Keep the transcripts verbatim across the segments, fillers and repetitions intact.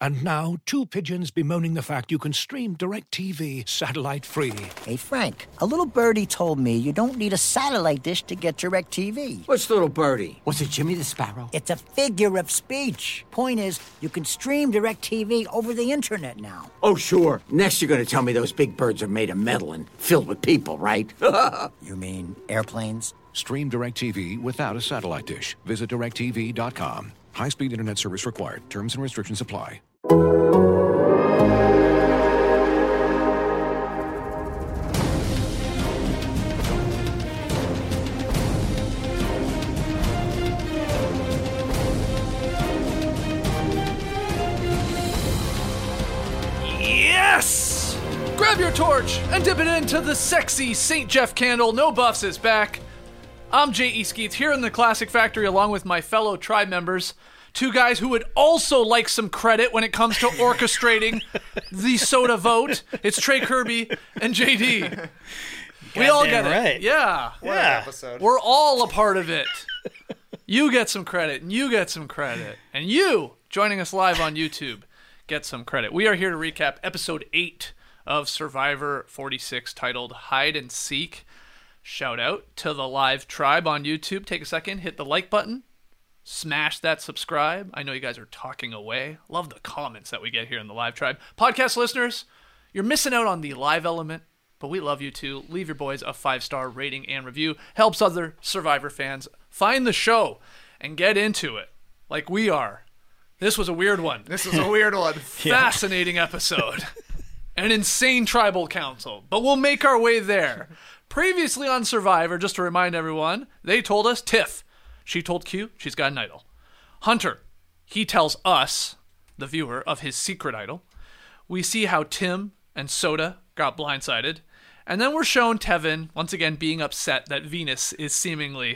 And now, two pigeons bemoaning the fact you can stream DirecTV satellite-free. Hey, Frank, a little birdie told me you don't need a satellite dish to get DirecTV. What's little birdie? Was it Jimmy the Sparrow? It's a figure of speech. Point is, you can stream DirecTV over the internet now. Oh, sure. Next you're going to tell me those big birds are made of metal and filled with people, right? You mean airplanes? Stream DirecTV without a satellite dish. Visit direct T V dot com. High-speed internet service required. Terms and restrictions apply. Yes! Grab your torch and dip it into the sexy Saint Jeff candle. No Buffs is back. I'm J E. Skeets here in the Classic Factory along with my fellow tribe members. Two guys who would also like some credit when it comes to orchestrating the soda vote. It's Trey Kirby and J D. We all get right. it. Yeah. What yeah. an episode. We're all a part of it. You get some credit, and you get some credit. And you, joining us live on YouTube, get some credit. We are here to recap episode eight of Survivor forty-six, titled Hide and Seek. Shout out to the live tribe on YouTube. Take a second, hit the like button. Smash that subscribe. I know you guys are talking away. Love the comments that we get here in the live tribe. Podcast listeners, you're missing out on the live element, but we love you too. Leave your boys a five-star rating and review. Helps other Survivor fans find the show and get into it like we are. This was a weird one. This was a weird one. Fascinating episode. An insane tribal council, but we'll make our way there. Previously on Survivor, just to remind everyone, they told us Tiff. She told Q she's got an idol. Hunter, he tells us, the viewer, of his secret idol. We see how Tim and Soda got blindsided. And then we're shown Tevin, once again, being upset that Venus is seemingly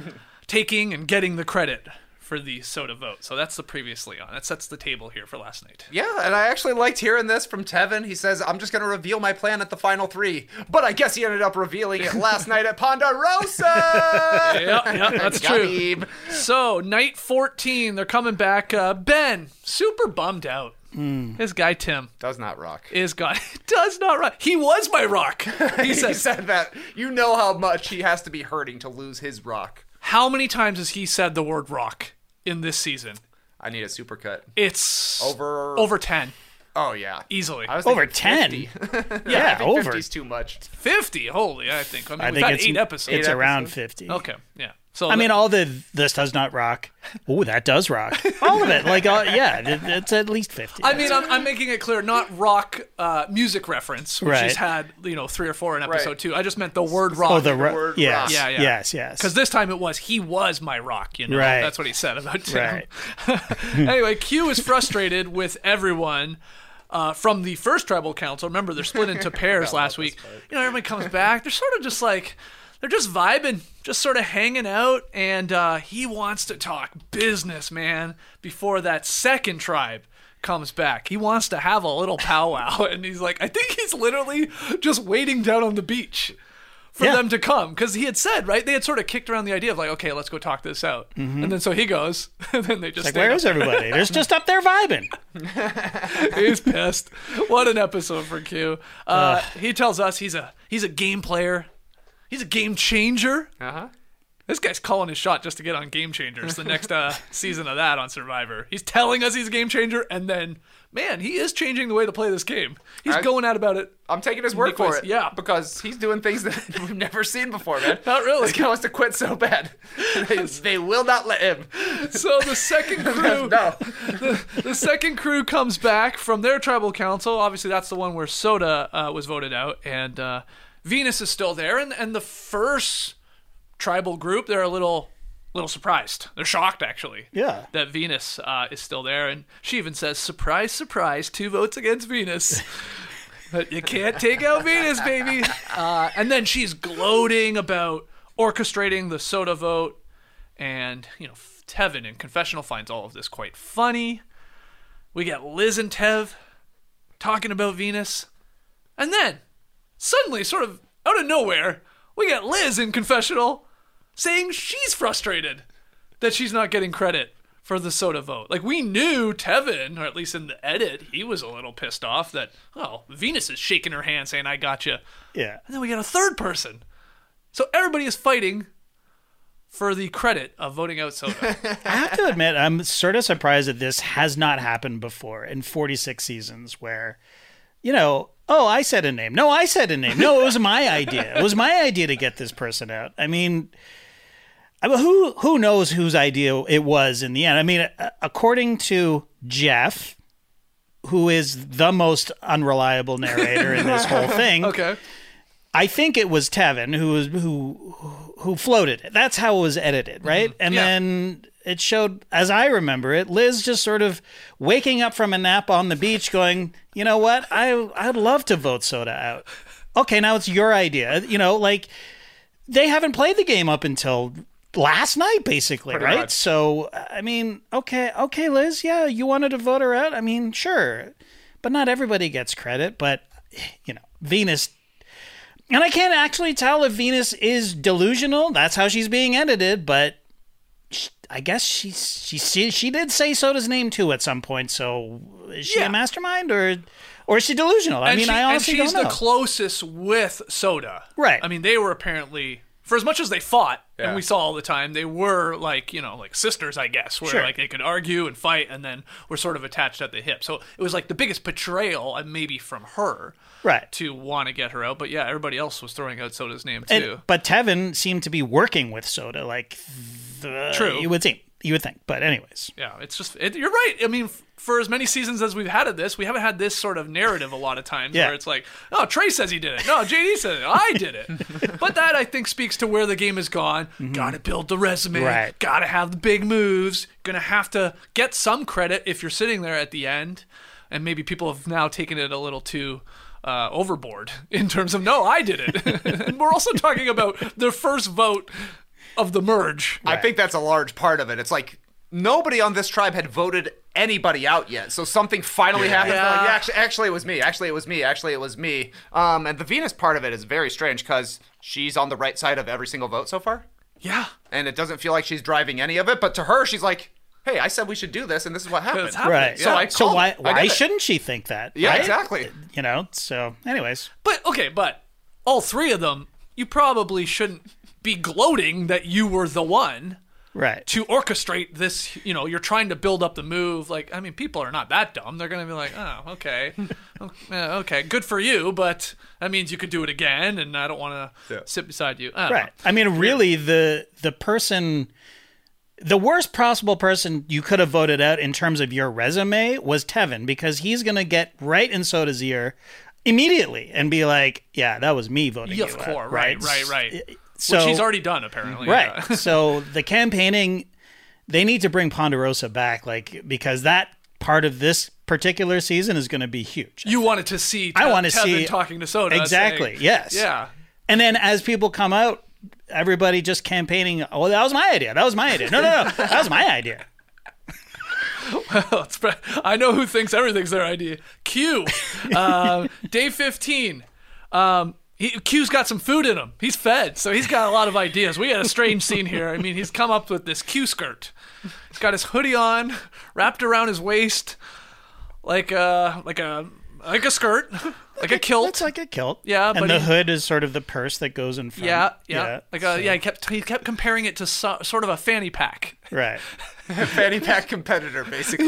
taking and getting the credit for the soda vote. So that's the previously on. That sets the table here for last night. Yeah, and I actually liked hearing this from Tevin. He says, I'm just going to reveal my plan at the final three. But I guess he ended up revealing it last night at Ponderosa! Yeah, yeah, that's true. So, night fourteen, they're coming back. Uh, Ben, super bummed out. Mm. His guy Tim does not rock. Is God does not rock. He was my rock. He, he said, said that. You know how much he has to be hurting to lose his rock. How many times has he said the word rock in this season? I need a supercut. It's over over ten. Oh yeah, easily. I was over ten. yeah, yeah, I think over. fifty's too much. Fifty, holy! I think. I mean, I we've think had it's, eight episodes. It's eight around episodes. fifty. Okay, yeah. So I that, mean, all the this does not rock. Oh, that does rock. All of it, like, uh, yeah, it, it's at least fifty. I mean, I'm, I'm making it clear, not rock uh, music reference, which right. he's had, you know, three or four in episode right. two. I just meant the word rock. Oh, the, ro- the word yes, rock. Yeah, yeah. Yes, yes. Because this time it was, he was my rock, you know? Right. That's what he said about Tim. Right. Anyway, Q is frustrated with everyone. Uh, from the first tribal council. Remember, they're split into pairs last week. You know, everybody comes back. They're sort of just like, they're just vibing, just sort of hanging out. And uh, he wants to talk business, man, before that second tribe comes back. He wants to have a little powwow. And he's like, I think he's literally just waiting down on the beach for yeah. them to come. Because he had said, right, they had sort of kicked around the idea of like, okay, let's go talk this out. Mm-hmm. And then so he goes, and then they just like, where is everybody? They're just up there vibing. He's pissed. What an episode for Q. Uh, uh, he tells us he's a he's a game player. He's a game changer. Uh-huh. This guy's calling his shot just to get on Game Changers, the next uh, season of that on Survivor. He's telling us he's a game changer, and then, man, he is changing the way to play this game. He's I, going out about it. I'm taking his word for it. Yeah. Because he's doing things that we've never seen before, man. Not really. This guy wants to quit so bad. They, they will not let him. So the second crew, no. the, the second crew comes back from their tribal council. Obviously, that's the one where Soda uh, was voted out, and uh, Venus is still there. And, and the first tribal group, they're a little little surprised. They're shocked, actually. Yeah. That Venus uh, is still there. And she even says, surprise, surprise, two votes against Venus. But you can't take out Venus, baby. Uh, and then she's gloating about orchestrating the soda vote. And, you know, Tevin in confessional finds all of this quite funny. We get Liz and Tev talking about Venus. And then, suddenly, sort of out of nowhere, we get Liz in confessional saying she's frustrated that she's not getting credit for the Soda vote. Like, we knew Tevin, or at least in the edit, he was a little pissed off that, oh, Venus is shaking her hand saying, I got you. Yeah. And then we got a third person. So everybody is fighting for the credit of voting out Soda. I have to admit, I'm sort of surprised that this has not happened before in forty-six seasons where, you know, oh, I said a name. No, I said a name. No, it was my idea. It was my idea to get this person out. I mean... I mean, who who knows whose idea it was in the end? I mean, according to Jeff, who is the most unreliable narrator in this whole thing, Okay. I think it was Tevin who was who who floated it. That's how it was edited, right? Mm-hmm. And Yeah. then it showed, as I remember it, Liz just sort of waking up from a nap on the beach, going, "You know what? I I'd love to vote Soda out." Okay, now it's your idea. You know, like they haven't played the game up until last night, basically, Pretty right? much. So, I mean, okay, okay, Liz, yeah, you wanted to vote her out? I mean, sure. But not everybody gets credit, but, you know, Venus... And I can't actually tell if Venus is delusional. That's how she's being edited, but she, I guess she's, she, she she did say Soda's name, too, at some point, so is she Yeah. a mastermind, or... Or is she delusional? I And mean, she- I honestly and she's don't know. the closest with Soda. Right. I mean, they were apparently, for as much as they fought, Yeah. and we saw all the time, they were like, you know, like sisters, I guess, where Sure. like they could argue and fight and then were sort of attached at the hip. So it was like the biggest betrayal, uh, maybe from her, Right. to want to get her out. But yeah, everybody else was throwing out Soda's name And- too. but Tevin seemed to be working with Soda, like the, True. You would think. You would think. But anyways, Yeah, it's just, it, you're right. I mean, f- for as many seasons as we've had of this, we haven't had this sort of narrative a lot of times Yeah. where it's like, oh, Trey says he did it. No, J D says it. I did it. But that, I think, speaks to where the game has gone. Gotta build the resume. Right. Gotta have the big moves. Gonna have to get some credit if you're sitting there at the end. And maybe people have now taken it a little too uh, overboard in terms of, no, I did it. And we're also talking about the first vote of the merge. I think that's a large part of it. It's like nobody on this tribe had voted anybody out yet, so something finally happened. Yeah. Like, yeah, actually, actually, it was me. Actually, it was me. Actually, it was me. Um, and the Venus part of it is very strange because she's on the right side of every single vote so far, Yeah. and it doesn't feel like she's driving any of it. But to her, she's like, "Hey, I said we should do this, and this is what happened." It's happening. right. So Yeah. I So called why it. I why did it. shouldn't she think that? Yeah, right? exactly. You know. So, anyways, But okay, but all three of them, you probably shouldn't be gloating that you were the one right. to orchestrate this. You know, you're trying to build up the move. Like, I mean, people are not that dumb. They're going to be like, oh, okay, Oh, yeah, okay, good for you, but that means you could do it again, and I don't want to Yeah. sit beside you. I don't Right. know. I mean, really, the the person, the worst possible person you could have voted out in terms of your resume was Tevin, because he's going to get right in Soda's ear immediately and be like, "Yeah, that was me voting Yeah, you of out." course, right, right, right. So, Which he's already done, apparently. right. Yeah. So the campaigning, they need to bring Ponderosa back, like, because that part of this particular season is going to be huge. You wanted to see. Te- I want to Tevin see talking to Soda. exactly. saying- Yes. Yeah. And then as people come out, everybody just campaigning. Oh, that was my idea. That was my idea. No, no, no. That was my idea. It's pre- I know who thinks everything's their idea. Q, um, day fifteen. Um, he, Q's got some food in him. He's fed, so he's got a lot of ideas. We got a strange scene here. I mean, he's come up with this Q skirt. He's got his hoodie on, wrapped around his waist, like a like a like a skirt, like a kilt. It's like a kilt. Yeah, and but the he- hood is sort of the purse that goes in front. yeah, yeah, like a, so- yeah. He kept he kept comparing it to so, sort of a fanny pack. Right. Fanny pack competitor, basically.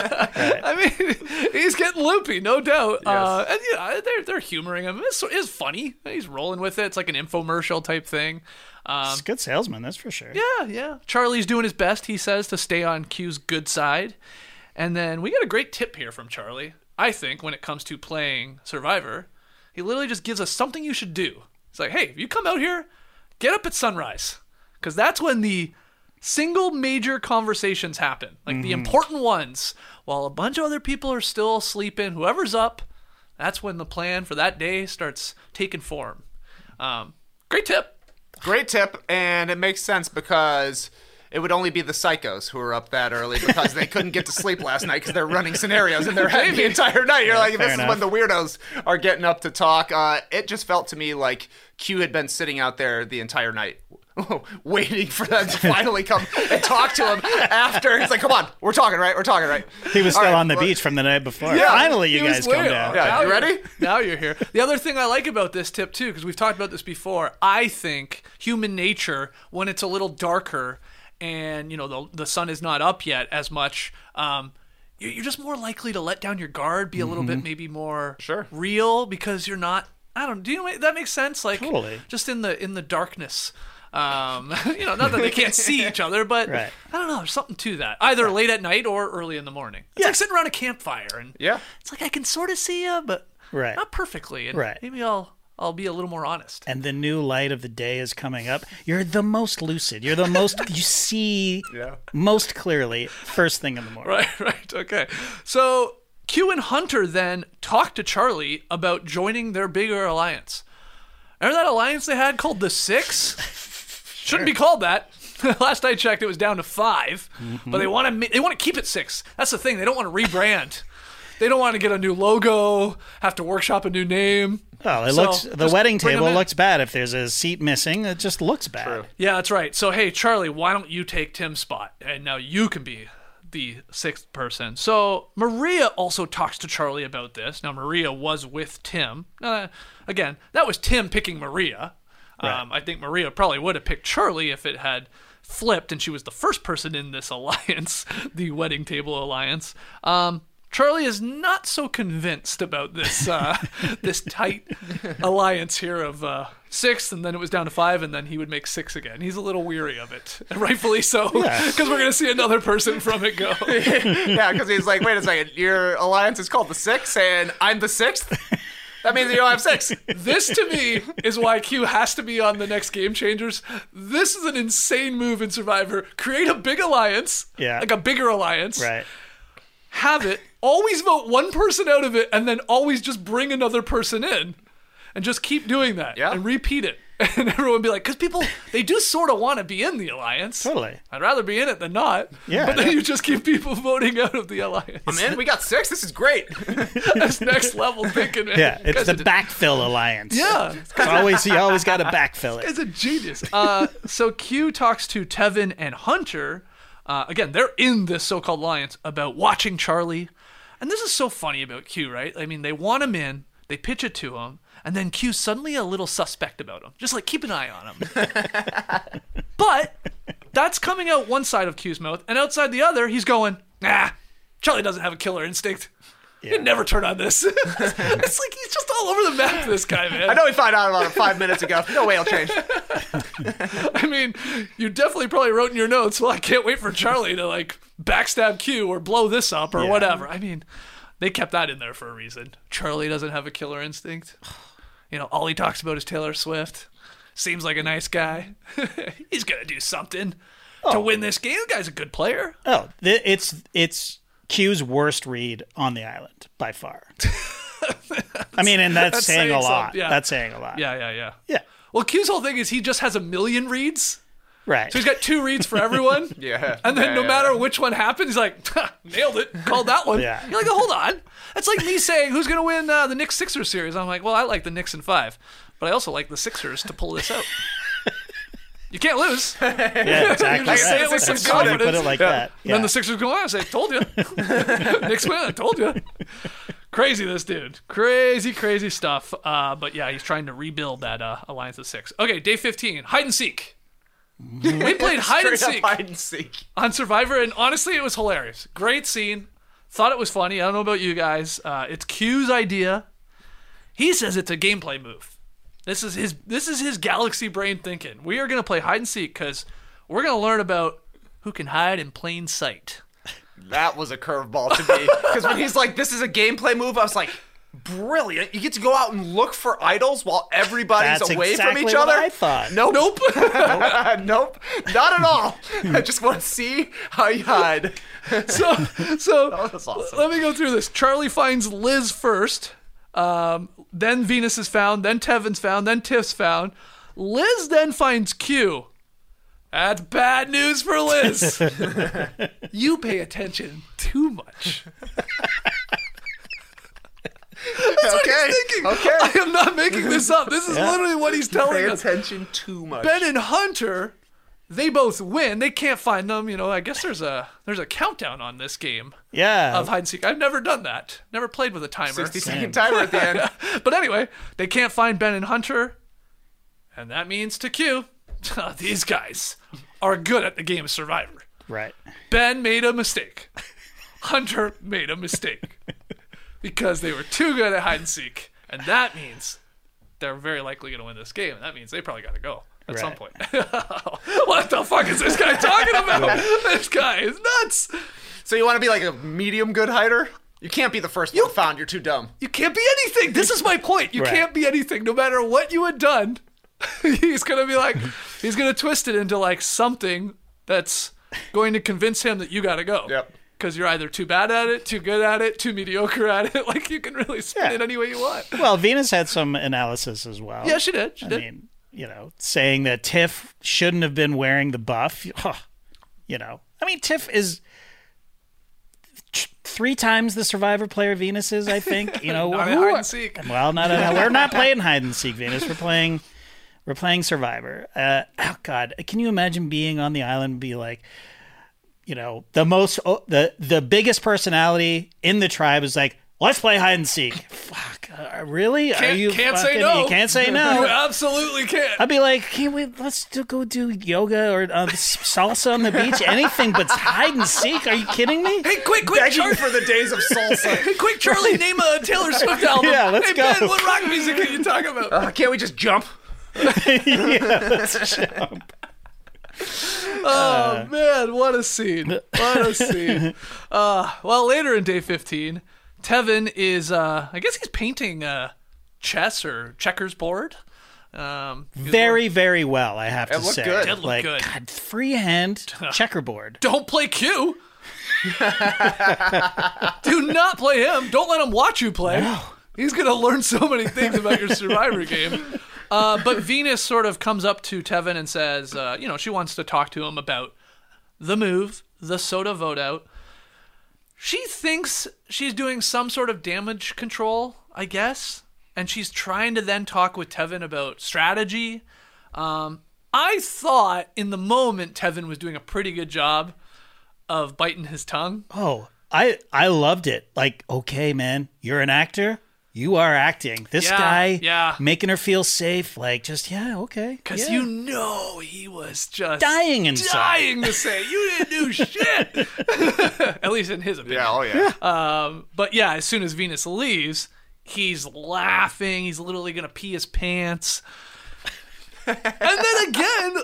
I mean, he's getting loopy, no doubt. Uh, and yeah, they're they're humoring him. It's, it's funny. He's rolling with it. It's like an infomercial type thing. Um, He's a good salesman, that's for sure. yeah, yeah. Charlie's doing his best, he says, to stay on Q's good side. And then we get a great tip here from Charlie. I think when it comes to playing Survivor, he literally just gives us something you should do. It's like, hey, if you come out here, get up at sunrise, because that's when the single major conversations happen, like the important ones, while a bunch of other people are still sleeping. Whoever's up, that's when the plan for that day starts taking form. Um, great tip. Great tip, and it makes sense because it would only be the psychos who are up that early because they couldn't get to sleep last night because they're running scenarios in their head the entire night. You're like, this is enough. when the weirdos are getting up to talk. Uh, it just felt to me like Q had been sitting out there the entire night. waiting for them to finally come and talk to him after. It's like, come on, we're talking, right? We're talking, right? He was All still right, on the well- beach from the night before. Yeah, Finally, you he was guys come way down. off. Yeah, Now you you're- ready? Now you're here. The other thing I like about this tip too, because we've talked about this before, I think human nature, when it's a little darker and you know the the sun is not up yet as much, um, you- you're just more likely to let down your guard, be a little bit maybe more Sure. real because you're not. I don't. Do you know that makes sense? Like Totally. just in the in the darkness. Um, you know, not that they can't see each other, but Right. I don't know. There's something to that, either late at night or early in the morning. It's Yeah. like sitting around a campfire, and Yeah. it's like I can sort of see you, but Right. not perfectly. And Right. maybe I'll I'll be a little more honest. And the new light of the day is coming up. You're the most lucid. You're the most, you see Yeah. most clearly first thing in the morning. Right, right, okay. So Q and Hunter then talked to Charlie about joining their bigger alliance. Remember that alliance they had called the Six? Shouldn't be called that. Last I checked, it was down to five. Mm-hmm. But they want to they want to keep it six. That's the thing. They don't want to rebrand. They don't want to get a new logo, have to workshop a new name. Well, it So, looks the just wedding bring 'em table in. looks bad. If there's a seat missing, it just looks bad. Yeah, that's right. So, hey, Charlie, why don't you take Tim's spot? And now you can be the sixth person. So, Maria also talks to Charlie about this. Now, Maria was with Tim. Uh, again, that was Tim picking Maria. Um, I think Maria probably would have picked Charlie if it had flipped and she was the first person in this alliance, the wedding table alliance. Um, Charlie is not so convinced about this uh, this tight alliance here of uh, six, and then it was down to five, and then he would make six again. He's a little weary of it, and rightfully so, because we're going to see another person from it go. Yeah, because he's like, wait a second, your alliance is called the Six, and I'm the sixth? That means you don't have six. This, to me, is why Q has to be on the next Game Changers. This is an insane move in Survivor. Create a big alliance, Yeah. like a bigger alliance. Right. Have it, always vote one person out of it, and then always just bring another person in. And just keep doing that. Yeah. And repeat it. And everyone be like, because people, they do sort of want to be in the alliance. Totally. I'd rather be in it than not. Yeah. But then you just keep people voting out of the alliance. I'm in, we got six, this is great. That's next level thinking, man. Yeah, it's Guys the are- backfill alliance. Yeah. It's always you always got to backfill it. It's a genius. Uh, so Q talks to Tevin and Hunter. Uh, again, they're in this so-called alliance about watching Charlie. And this is so funny about Q, right? I mean, they want him in, they pitch it to him, and then Q's suddenly a little suspect about him. Just like, keep an eye on him. But that's coming out one side of Q's mouth, and outside the other, he's going, nah, Charlie doesn't have a killer instinct. He'd never turn on this. It's like he's just all over the map, this guy, man. I know we found out about it five minutes ago. No way it'll change. I mean, you definitely probably wrote in your notes, well, I can't wait for Charlie to, like, backstab Q or blow this up or Yeah. whatever. I mean, they kept that in there for a reason. Charlie doesn't have a killer instinct. You know, all he talks about is Taylor Swift. Seems like a nice guy. He's going to do something to win this game. The guy's a good player. Oh, th- it's it's Q's worst read on the island by far. I mean, and that's, That's saying, saying a lot. something, yeah. That's saying a lot. Yeah, yeah, yeah. Yeah. Well, Q's whole thing is he just has a million reads. Right. So he's got two reads for everyone. Yeah. And then Yeah, no yeah, matter yeah. which one happens, he's like, "Ha, nailed it, called that one. Yeah. You're like, oh, hold on. That's like me saying, who's going to win uh, the Knicks Sixers series? I'm like, well, I like the Knicks in five, but I also like the Sixers to pull this out. You can't lose. Yeah, exactly. just say right. it with some That's funny you put confidence. it like Yeah. that. And then Yeah. the Sixers go on and say, told you. Knicks win, I told you. Crazy, this dude. Crazy, crazy stuff. Uh, but yeah, he's trying to rebuild that uh, Alliance of Six. Okay, day fifteen, hide and seek. We played hide and Straight up seek hide and seek. on Survivor, and honestly, it was hilarious. Great scene. Thought it was funny. I don't know about you guys. Uh, it's Q's idea. He says it's a gameplay move. This is his. This is his galaxy brain thinking. We are going to play hide and seek because we're going to learn about who can hide in plain sight. That was a curveball to me. Because when he's like, this is a gameplay move, I was like, brilliant. You get to go out and look for idols while everybody's That's away exactly from each what other. I thought. Nope. Nope. Nope. Not at all. I just want to see how you hide. So, so That was awesome. let me go through this. Charlie finds Liz first. Um, then Venus is found. Then Tevin's found. Then Tiff's found. Liz then finds Q. That's bad news for Liz. You pay attention too much. That's what Okay. he's thinking. Okay. I am not making this up. This is Yeah. literally what he's telling Pay us. attention too much. Ben and Hunter, they both win. They can't find them. You know, I guess there's a there's a countdown on this game Yeah. of hide and seek. I've never done that. Never played with a timer. sixty second timer at the end. But anyway, they can't find Ben and Hunter, and that means to Q, these guys are good at the game of Survivor. Right. Ben made a mistake. Hunter made a mistake because they were too good at hide and seek, and that means they're very likely going to win this game. And that means they probably got to go at Right. some point. What the fuck is this guy talking about? This guy is nuts. So you want to be like a medium good hider? You can't be the first one found. You're too dumb. You can't be anything. This is my point. You Right. can't be anything, no matter what you had done. He's gonna be like, he's gonna twist it into like something that's going to convince him that you gotta go. Yep. Because you're either too bad at it, too good at it, too mediocre at it. Like you can really spin Yeah. it any way you want. Well, Venus had some analysis as well. Yeah, she did. She I did. mean, you know, saying that Tiff shouldn't have been wearing the buff. Huh. You know, I mean, Tiff is t- three times the Survivor player Venus is, I think. You know, Not who at hide are- and seek. Well, not at, we're not playing hide and seek, Venus. We're playing, we're playing Survivor. Uh, oh God, can you imagine being on the island and be like, you know, the most, oh, the the biggest personality in the tribe is like, let's play hide and seek. Fuck, uh, really? Are Can't, you can't say fucking- no. You can't say You no. absolutely can't. I'd be like, can we let's do, go do yoga or uh, salsa on the beach? Anything but hide and seek? Are you kidding me? Hey, quick, quick, Begging Charlie. for the days of salsa. Hey, quick, Charlie, name a Taylor Swift album. Yeah, let's hey, go. Ben, what rock music are you talking about? Uh, can't we just jump? Yeah, let's jump. Oh man, what a scene! What a scene! Uh, well, later in day fifteen, Tevin is, uh, I guess he's painting uh, chess or checkers board. Um, he's Very, very well, I have to It looked say. good. Did look like, good. God, freehand checkerboard. Don't play Q. Do not play him. Don't let him watch you play. He's going to learn so many things about your Survivor game. Uh, but Venus sort of comes up to Tevin and says, uh, you know, she wants to talk to him about the move, the soda vote out. She thinks she's doing some sort of damage control, I guess. And she's trying to then talk with Tevin about strategy. Um, I thought in the moment Tevin was doing a pretty good job of biting his tongue. Oh, I I loved it. Like, okay, man, you're an actor. You are acting. This Yeah, guy, yeah. making her feel safe. Like, just yeah, okay. Because yeah. you know he was just Dying inside. dying to say, you didn't do shit. At least in his opinion. Yeah, oh yeah. Um, but yeah, as soon as Venus leaves, he's laughing. He's literally going to pee his pants. And then again,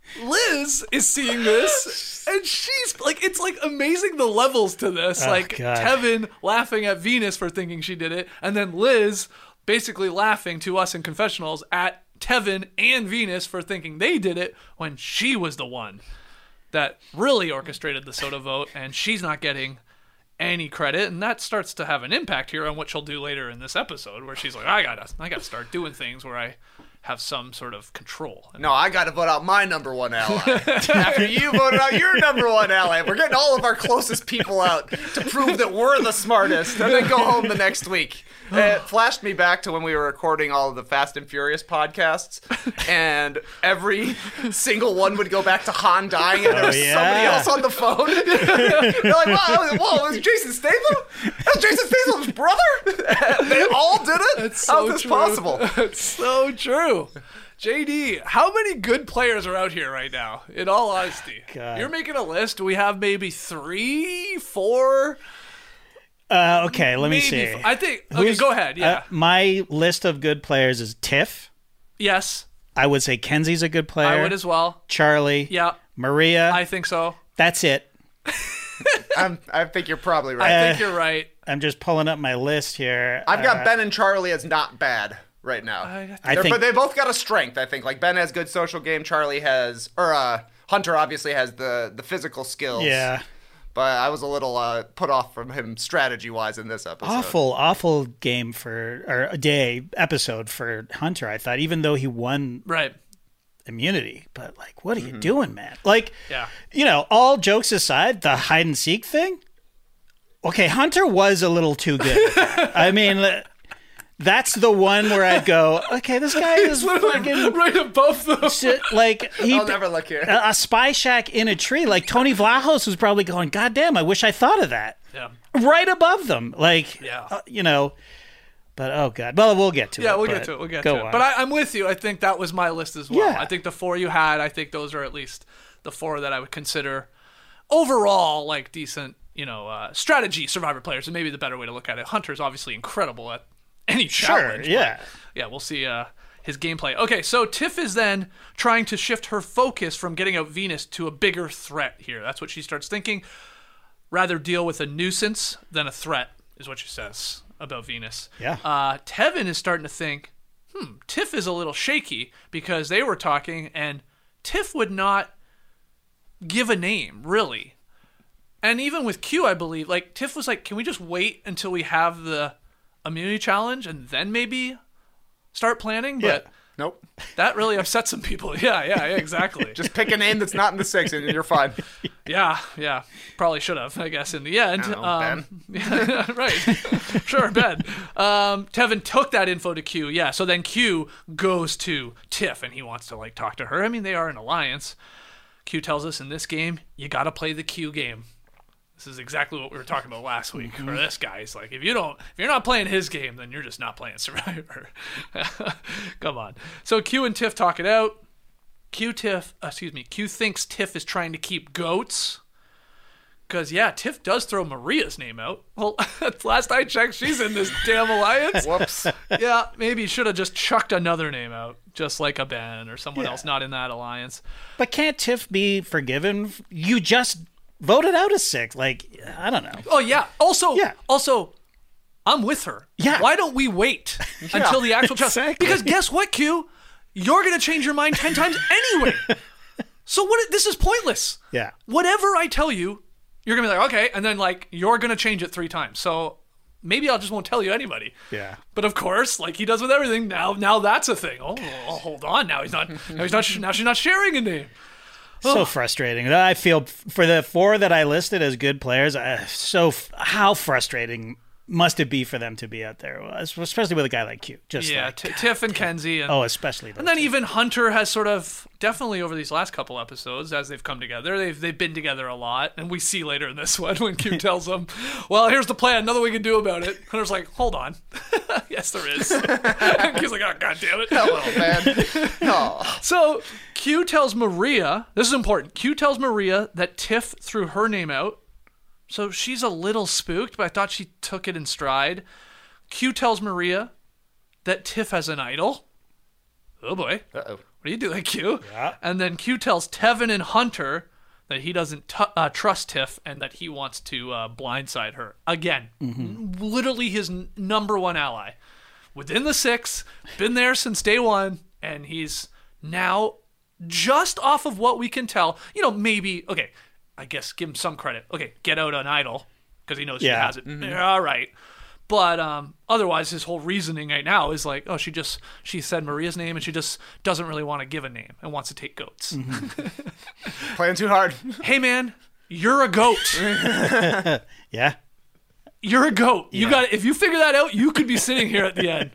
Liz is seeing this, and she's like, it's like amazing the levels to this. Oh, like God. Tevin laughing at Venus for thinking she did it, and then Liz basically laughing to us in confessionals at Tevin and Venus for thinking they did it when she was the one that really orchestrated the soda vote, and she's not getting any credit, and that starts to have an impact here on what she'll do later in this episode, where she's like, I gotta, I gotta start doing things where I have some sort of control. No, I got to vote out my number one ally. After you voted out your number one ally, we're getting all of our closest people out to prove that we're the smartest, and then go home the next week. It flashed me back to when we were recording all of the Fast and Furious podcasts, and every single one would go back to Han dying, and there was yeah. somebody else on the phone. They're like, whoa, whoa, it was Jason Statham? That's Jason Statham's brother? They all did it? It's How so is this true. possible? It's so true. J D, how many good players are out here right now? In all honesty, God. You're making a list. We have maybe three, four. Uh, okay, let me maybe see. f- I think. Okay, Who's- go ahead. Yeah. Uh, my list of good players is Tiff. yes, I would say Kenzie's a good player. I would as well. Charlie. Yeah, Maria. I think so. That's it. I'm, I think you're probably right. I Uh, think you're right. I'm just pulling up my list here. I've got Uh, Ben and Charlie as not bad right now. I I They're- think but they both got a strength, I think. Like Ben has good social game, Charlie has, or uh, Hunter obviously has the the physical skills. yeah. But I was a little uh, put off from him strategy wise in this episode. Awful, awful game for or a day episode for Hunter. I thought, even though he won Right. immunity, but like, what are you doing, man? Like, Yeah. you know, all jokes aside, the hide and seek thing. Okay, Hunter was a little too good. at that. I mean, That's the one where I'd go, okay, this guy is fucking right above them. shit, like he, I'll never look here. a, a spy shack in a tree. Like Tony Vlahos was probably going, God damn, I wish I thought of that. Yeah. Right above them, like Yeah. uh, you know. But oh god, well we'll get to Yeah, it. we'll but get to it. We'll get go to it. on. But I, I'm with you. I think that was my list as well. Yeah. I think the four you had, I think those are at least the four that I would consider overall like decent, you know, uh, strategy Survivor players, and maybe the better way to look at it. Hunter's obviously incredible at any Sure, challenge. yeah. but, yeah, we'll see uh, his gameplay. Okay, so Tiff is then trying to shift her focus from getting out Venus to a bigger threat here. That's what she starts thinking. Rather deal with a nuisance than a threat, is what she says about Venus. Yeah. Uh, Tevin is starting to think, hmm, Tiff is a little shaky because they were talking and Tiff would not give a name, really. And even with Q, I believe, like Tiff was like, can we just wait until we have the immunity challenge and then maybe start planning? But Yeah. Nope. that really upset some people. Yeah, yeah, yeah, exactly. Just pick a name that's not in the six and you're fine. Yeah, yeah. Probably should have, I guess, in the end. I don't know, um, yeah, right. Sure, Ben. Um, Tevin took that info to Q. Yeah, so then Q goes to Tiff, and he wants to, like, talk to her. I mean, they are an alliance. Q tells us in this game, you got to play the Q game. This is exactly what we were talking about last week. Mm-hmm. Where this guy's like, if you don't, if you're not playing his game, then you're just not playing Survivor. Come on. So Q and Tiff talk it out. Q Tiff, uh, excuse me. Q thinks Tiff is trying to keep goats. Because yeah, Tiff does throw Maria's name out. Well, last I checked, she's in this damn alliance. Whoops. Yeah, maybe you should have just chucked another name out, just like a Ben or someone Yeah. else not in that alliance. But can't Tiff be forgiven? You just voted out a six. Like, I don't know. Oh yeah. Also, Yeah. also, I'm with her. Yeah. Why don't we wait until the actual challenge? exactly. Because guess what, Q? You're gonna change your mind ten times anyway. So what? This is pointless. Yeah. Whatever I tell you, you're gonna be like, okay, and then like you're gonna change it three times. So maybe I just won't tell you anybody. Yeah. But of course, like he does with everything, now now that's a thing. Oh, oh hold on. Now he's not. Now he's not. Now she's not sharing a name. So frustrating. I feel for the four that I listed as good players. Uh, so f- how frustrating must it be for them to be out there, especially with a guy like Q? Just Yeah, like, T- Tiff and Kenzie. And, oh, especially. and then even Hunter has sort of definitely over these last couple episodes as they've come together, they've they've been together a lot, and we see later in this one when Q tells them, "Well, here's the plan. Nothing we can do about it." Hunter's like, "Hold on, yes, there is." And Q's like, "Oh, god damn it." Hello, man. Oh. So Q tells Maria, this is important. Q tells Maria that Tiff threw her name out. So she's a little spooked, but I thought she took it in stride. Q tells Maria that Tiff has an idol. Oh boy. Uh-oh. What are you doing, Q? Yeah. And then Q tells Tevin and Hunter that he doesn't t- uh, trust Tiff and that he wants to uh, blindside her. Again, n- literally his n- number one ally. Within the six, been there since day one, and he's now just off of what we can tell. You know, maybe, okay, I guess give him some credit. Okay, get out an idol because he knows Yeah. she has it. Yeah, all right. But um, otherwise, his whole reasoning right now is like, oh, she just, she said Maria's name and she just doesn't really want to give a name and wants to take goats. Playing too hard. Hey, man, you're a goat. yeah. You're a goat. You got If you figure that out, you could be sitting here at the end.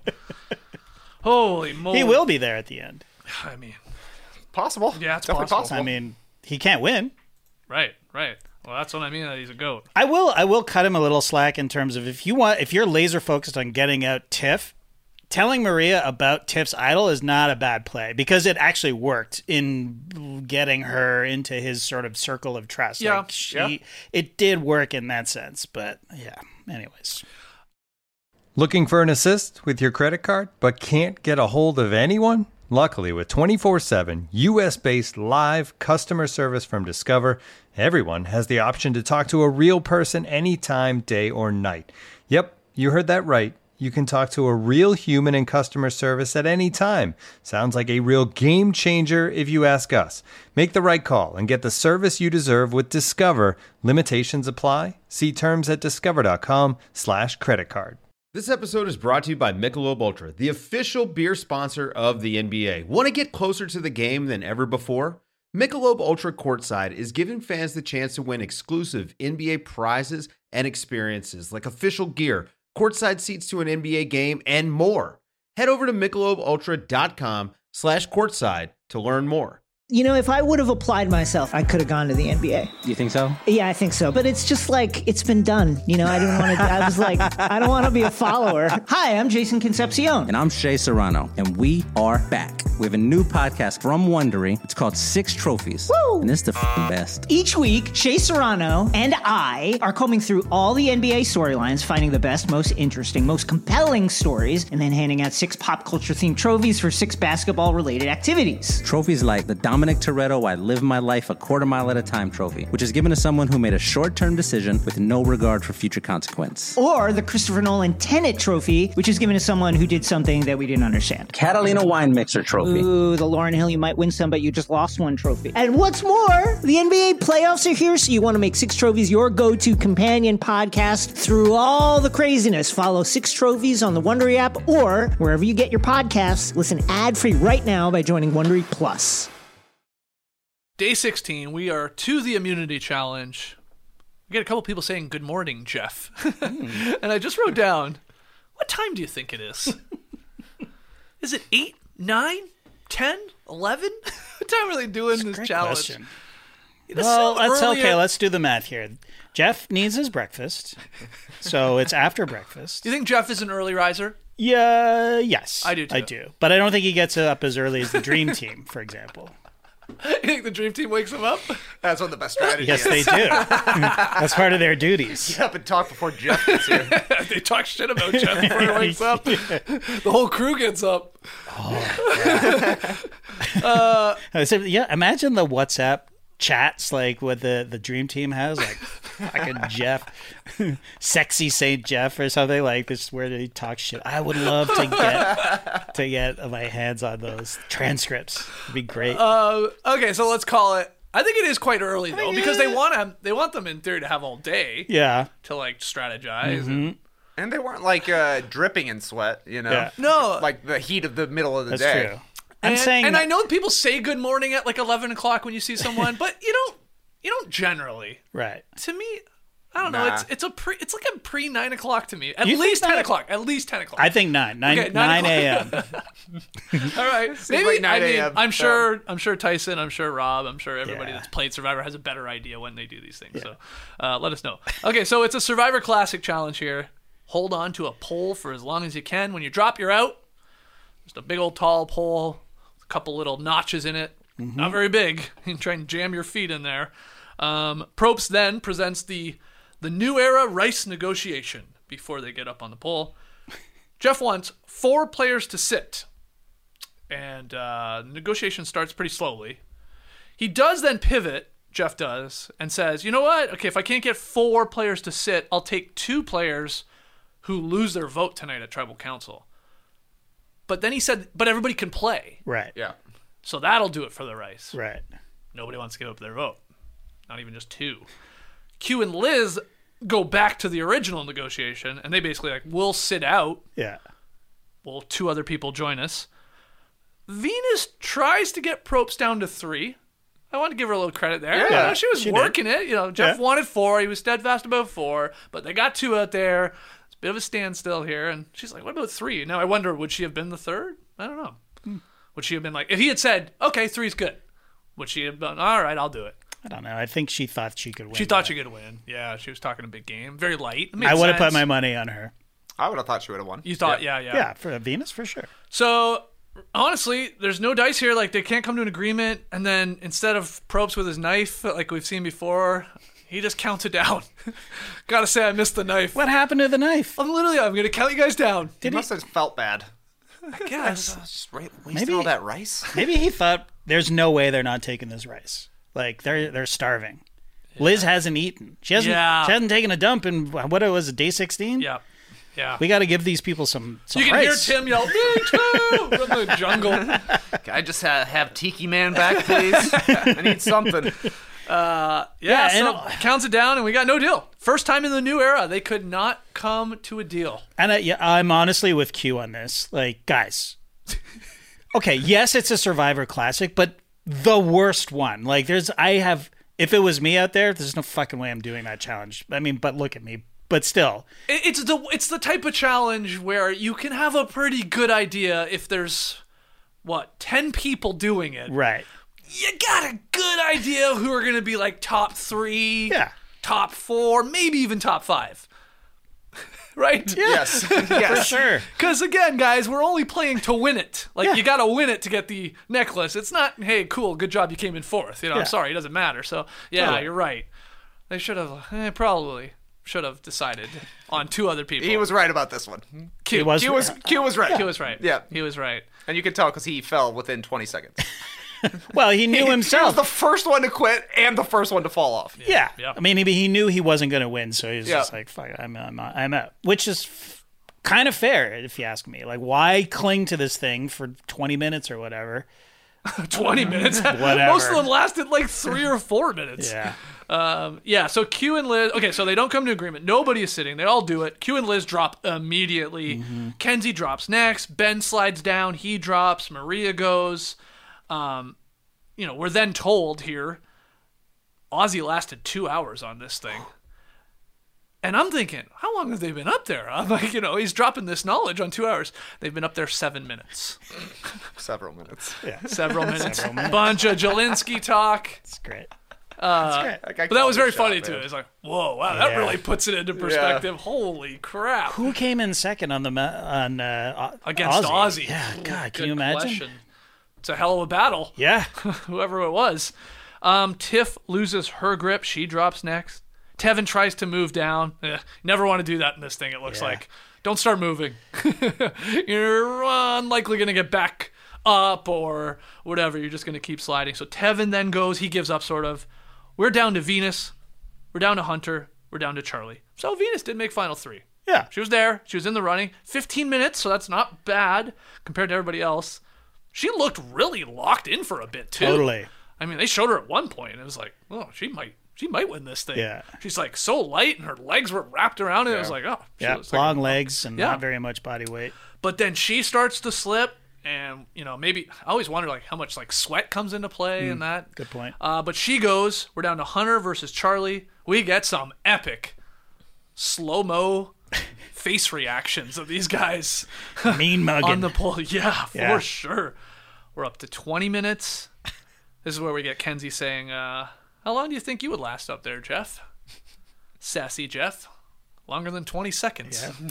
Holy moly. He will be there at the end. I mean, Possible. Yeah, it's Definitely possible. possible. I mean, he can't win. right, right. Well, that's what I mean, that he's a goat. I will I will cut him a little slack in terms of if you want if you're laser focused on getting out Tiff, telling Maria about Tiff's idol is not a bad play because it actually worked in getting her into his sort of circle of trust. Yeah, Like she yeah. it did work in that sense, but yeah. Anyways. Looking for an assist with your credit card but can't get a hold of anyone? Luckily, with twenty-four seven U S-based live customer service from Discover, everyone has the option to talk to a real person anytime, day or night. Yep, you heard that right. You can talk to a real human in customer service at any time. Sounds like a real game changer if you ask us. Make the right call and get the service you deserve with Discover. Limitations apply. See terms at discover.com slash credit card. This episode is brought to you by Michelob Ultra, the official beer sponsor of the N B A. Want to get closer to the game than ever before? Michelob Ultra Courtside is giving fans the chance to win exclusive N B A prizes and experiences like official gear, courtside seats to an N B A game, and more. Head over to MichelobUltra.com slash courtside to learn more. You know, if I would have applied myself, I could have gone to the N B A. You think so? Yeah, I think so. But it's just like, it's been done. You know, I didn't want to, I was like, I don't want to be a follower. Hi, I'm Jason Concepcion. And I'm Shea Serrano. And we are back. We have a new podcast from Wondery. It's called Six Trophies. Woo! And it's the f***ing best. Each week, Shea Serrano and I are combing through all the N B A storylines, finding the best, most interesting, most compelling stories, and then handing out six pop culture themed trophies for six basketball related activities. Trophies like the Dominic Toretto I Live My Life a Quarter Mile at a Time trophy, which is given to someone who made a short-term decision with no regard for future consequence. Or the Christopher Nolan Tenet trophy, which is given to someone who did something that we didn't understand. Catalina Wine Mixer trophy. Ooh, the Lauryn Hill, you might win some, but you just lost one trophy. And what's more, the N B A playoffs are here, so you want to make Six Trophies your go-to companion podcast through all the craziness. Follow Six Trophies on the Wondery app or wherever you get your podcasts. Listen ad-free right now by joining Wondery Plus. Day sixteen, we are to the immunity challenge. We get a couple people saying, good morning, Jeff. Mm. And I just wrote down, what time do you think it is? Is it eight, nine, ten, eleven? What time are they doing That's this a great challenge? Question. It's well, so that's early okay. at- Let's do the math here. Jeff needs his breakfast, so it's after breakfast. Do you think Jeff is an early riser? Yeah, yes. I do, too. I do. But I don't think he gets up as early as the Dream Team, for example. You think the Dream Team wakes him up? That's what the best strategy Yes, is. they do. That's part of their duties. Get up and talk before Jeff gets here. They talk shit about Jeff before he wakes up. The whole crew gets up. uh, so, yeah, imagine the WhatsApp chats like what the, the Dream Team has, like fucking Jeff, sexy Saint Jeff or something like this, where they talk shit. I would love to get to get my hands on those transcripts. It'd be great. Uh, okay, so let's call it. I think it is quite early though, because they want them. They want them in theory to have all day. Yeah. To like strategize. Mm-hmm. And, and they weren't like uh, dripping in sweat, you know. Yeah. No, like the heat of the middle of the That's day. true. I'm and, saying, and that- I know people say good morning at like eleven o'clock when you see someone, but you don't. You don't generally. Right. To me, I don't know. Nah. It's it's a pre. It's like a pre nine o'clock to me. At You think least ten that? o'clock. At least ten o'clock. I think nine. Nine, Okay, nine nine a.m. All right. Maybe like nine I mean, a.m. I'm sure. I'm sure Tyson. I'm sure Rob. I'm sure everybody Yeah. that's played Survivor has a better idea when they do these things. So, uh, let us know. Okay, so it's a Survivor Classic challenge here. Hold on to a pole for as long as you can. When you drop, you're out. Just a big old tall pole, a couple little notches in it. Mm-hmm. Not very big. You can try and jam your feet in there. Um, Probst then presents the the new era rice negotiation before they get up on the pole. Jeff wants four players to sit, and uh, negotiation starts pretty slowly. He does then pivot, Jeff does, and says, you know what? Okay, if I can't get four players to sit, I'll take two players who lose their vote tonight at Tribal Council. But then he said, but everybody can play. Right. Yeah. So that'll do it for the rice. Right. Nobody wants to give up their vote. Not even just two. Q and Liz go back to the original negotiation, and they basically like, we'll sit out. Yeah. Well, two other people join us. Venus tries to get Probst down to three. I want to give her a little credit there. Yeah, You know, she was she did. working it. You know, Jeff Yeah. wanted four. He was steadfast about four, but they got two out there. It's a bit of a standstill here. And she's like, what about three? Now I wonder, would she have been the third? I don't know. Hmm. Would she have been like, if he had said, okay, three's good, would she have been, all right, I'll do it? I don't know. I think she thought she could win. She thought that. she could win. Yeah, she was talking a big game. Very light. It made I would have put sense. my money on her. I would have thought she would have won. You thought, yeah, yeah. Yeah, for Venus, for sure. So, honestly, there's no dice here. Like, they can't come to an agreement. And then instead of Probst with his knife, like we've seen before, he just counts it down. Gotta say, I missed the knife. What happened to the knife? I'm literally, I'm gonna count you guys down. He must have felt bad. I guess. Just wasting Maybe- all that rice. Maybe he thought there's no way they're not taking this rice. Like they're they're starving. Liz hasn't eaten. She hasn't. Yeah. She hasn't taken a dump in what it was day sixteen. Yeah. Yeah. We got to give these people some. some You can rice. hear Tim yell, me too, from the jungle. Can I just ha- have Tiki Man back, please? I need something. Uh, yeah, Yeah, so and- counts it down, and we got no deal. First time in the new era, they could not come to a deal. And I, yeah, I'm honestly with Q on this. Like, guys. Okay, yes, it's a Survivor Classic, but the worst one. Like, there's, I have, if it was me out there, there's no fucking way I'm doing that challenge. I mean, but look at me. but still. It- It's the it's the type of challenge where you can have a pretty good idea if there's, what, ten people doing it. Right. You got a good idea who are going to be like top three, Yeah. top four, maybe even top five. Right? Yes. yes. For sure. Because again, guys, we're only playing to win it. Like, Yeah. you got to win it to get the necklace. It's not, hey, cool, good job, you came in fourth. You know, Yeah. I'm sorry, it doesn't matter. So, yeah, Totally. you're right. They should have, eh, probably should have decided on two other people. He was right about this one. Q. He was- Q was Q was right. Q was right. Yeah. He was right. And you could tell because he fell within twenty seconds. Well, he knew He was himself. the first one to quit and the first one to fall off. Yeah. Yeah. I mean, he, he knew he wasn't going to win, so he was Yeah. just like, fuck it, I'm, I'm, I'm out. Which is f- kind of fair, if you ask me. Like, why cling to this thing for twenty minutes or whatever? twenty minutes. Whatever. Most of them lasted like three or four minutes. Yeah. Um, yeah, so Q and Liz, okay, so they don't come to agreement. Nobody is sitting. They all do it. Q and Liz drop immediately. Mm-hmm. Kenzie drops next. Ben slides down. He drops. Maria goes. Um, you know, we're then told here, Ozzy lasted two hours on this thing. And I'm thinking, how long have they been up there? I'm like, you know, he's dropping this knowledge on two hours. They've been up there seven minutes. Several minutes. Yeah. Several minutes. Several minutes. Bunch of Jelinski talk. It's great. Uh, That guy but that was called very his shot, funny man. too. It's like, whoa, wow, that Yeah. really puts it into perspective. Holy crap! Who came in second on the ma- on uh, O- Against Ozzy? Yeah, Ooh, God, can good you imagine? question. It's a hell of a battle. Yeah, Whoever it was. Um, Tiff loses her grip. She drops next. Tevin tries to move down. Eh, never want to do that in this thing. It looks Yeah. like. Don't start moving. You're unlikely going to get back up or whatever. You're just going to keep sliding. So Tevin then goes. He gives up, sort of. We're down to Venus. We're down to Hunter. We're down to Charlie. So Venus did make final three. yeah. She was there. She was in the running. fifteen minutes, so that's not bad compared to everybody else. She looked really locked in for a bit, too. Totally. I mean, they showed her at one point, and it was like, oh, she might she might win this thing. Yeah. She's like so light, and her legs were wrapped around it. It was like, oh. She Yeah, looks like long a- legs and Yeah. not very much body weight. But then she starts to slip, and, you know, maybe, I always wonder, like, how much, like, sweat comes into play in that. Hmm. Good point. Uh, but she goes. We're down to Hunter versus Charlie. We get some epic slow-mo face reactions of these guys Mean mugging. on the pole. Yeah, for Yeah. sure. We're up to twenty minutes. This is where we get Kenzie saying, uh, how long do you think you would last up there, Jeff? Sassy Jeff. Longer than twenty seconds. Boom!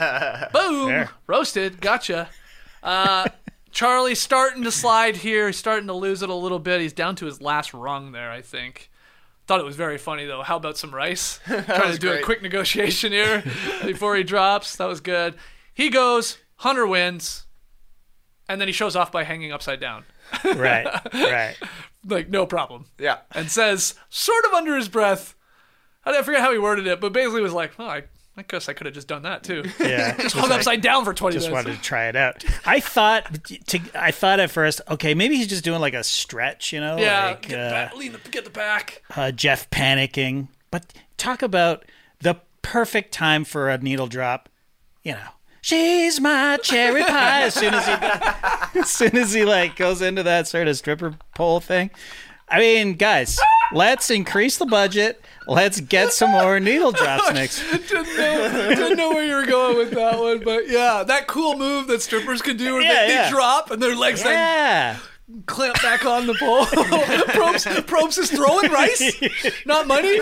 Fair. Roasted. Gotcha. Uh, Charlie's starting to slide here. He's starting to lose it a little bit. He's down to his last rung there, I think. Thought it was very funny, though. How about some rice? Trying to was do a great. quick negotiation here before he drops. That was good. He goes. Hunter wins. And then he shows off by hanging upside down. Right, right. Like, no problem. Yeah. And says, sort of under his breath, I forget how he worded it, but basically was like, oh, I, I guess I could have just done that, too. Yeah. Just hung upside down for twenty Just minutes. wanted to try it out. I thought to I thought at first, okay, maybe he's just doing like a stretch, you know, Yeah, like get, uh, back, lean the, get the back. uh, Jeff panicking. But talk about the perfect time for a needle drop, you know. She's my cherry pie. As soon as he, as soon as he like goes into that sort of stripper pole thing. I mean, guys, let's increase the budget. Let's get some more needle drops next. didn't, know, didn't know where you were going with that one, but yeah, that cool move that strippers can do where Yeah, they, yeah. they drop and their legs then Yeah. clamp back on the pole. Probst, Probst is throwing rice, not money.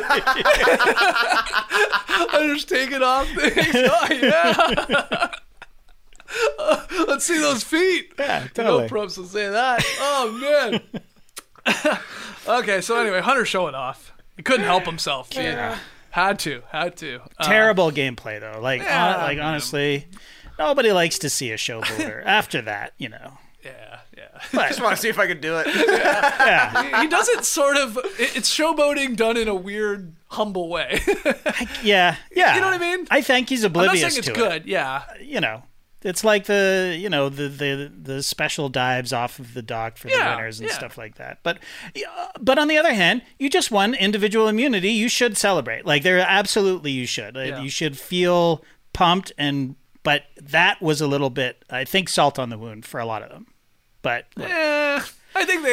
I'm just taking off things. Oh, yeah. Uh, let's see those feet. Yeah, You totally. know Probst will say that. Oh, man. Okay, so anyway, Hunter showing off. He couldn't help himself. He had to, had to. Uh, Terrible gameplay though. Like, yeah, hon- like man. honestly, nobody likes to see a showboater. After that, you know. Yeah, yeah. But Just want to see if I can do it. yeah, He does it sort of. it- It's showboating done in a weird, humble way. yeah, yeah. You know what I mean? I think he's I'm not oblivious saying it's to good. Yeah, it. You know, it's like the you know the the the special dives off of the dock for Yeah, the winners and yeah. stuff like that. But yeah, but on the other hand, you just won individual immunity. You should celebrate. Like there, absolutely, you should. Like, Yeah. You should feel pumped and. But that was a little bit, I think, salt on the wound for a lot of them. But Eh, I think they.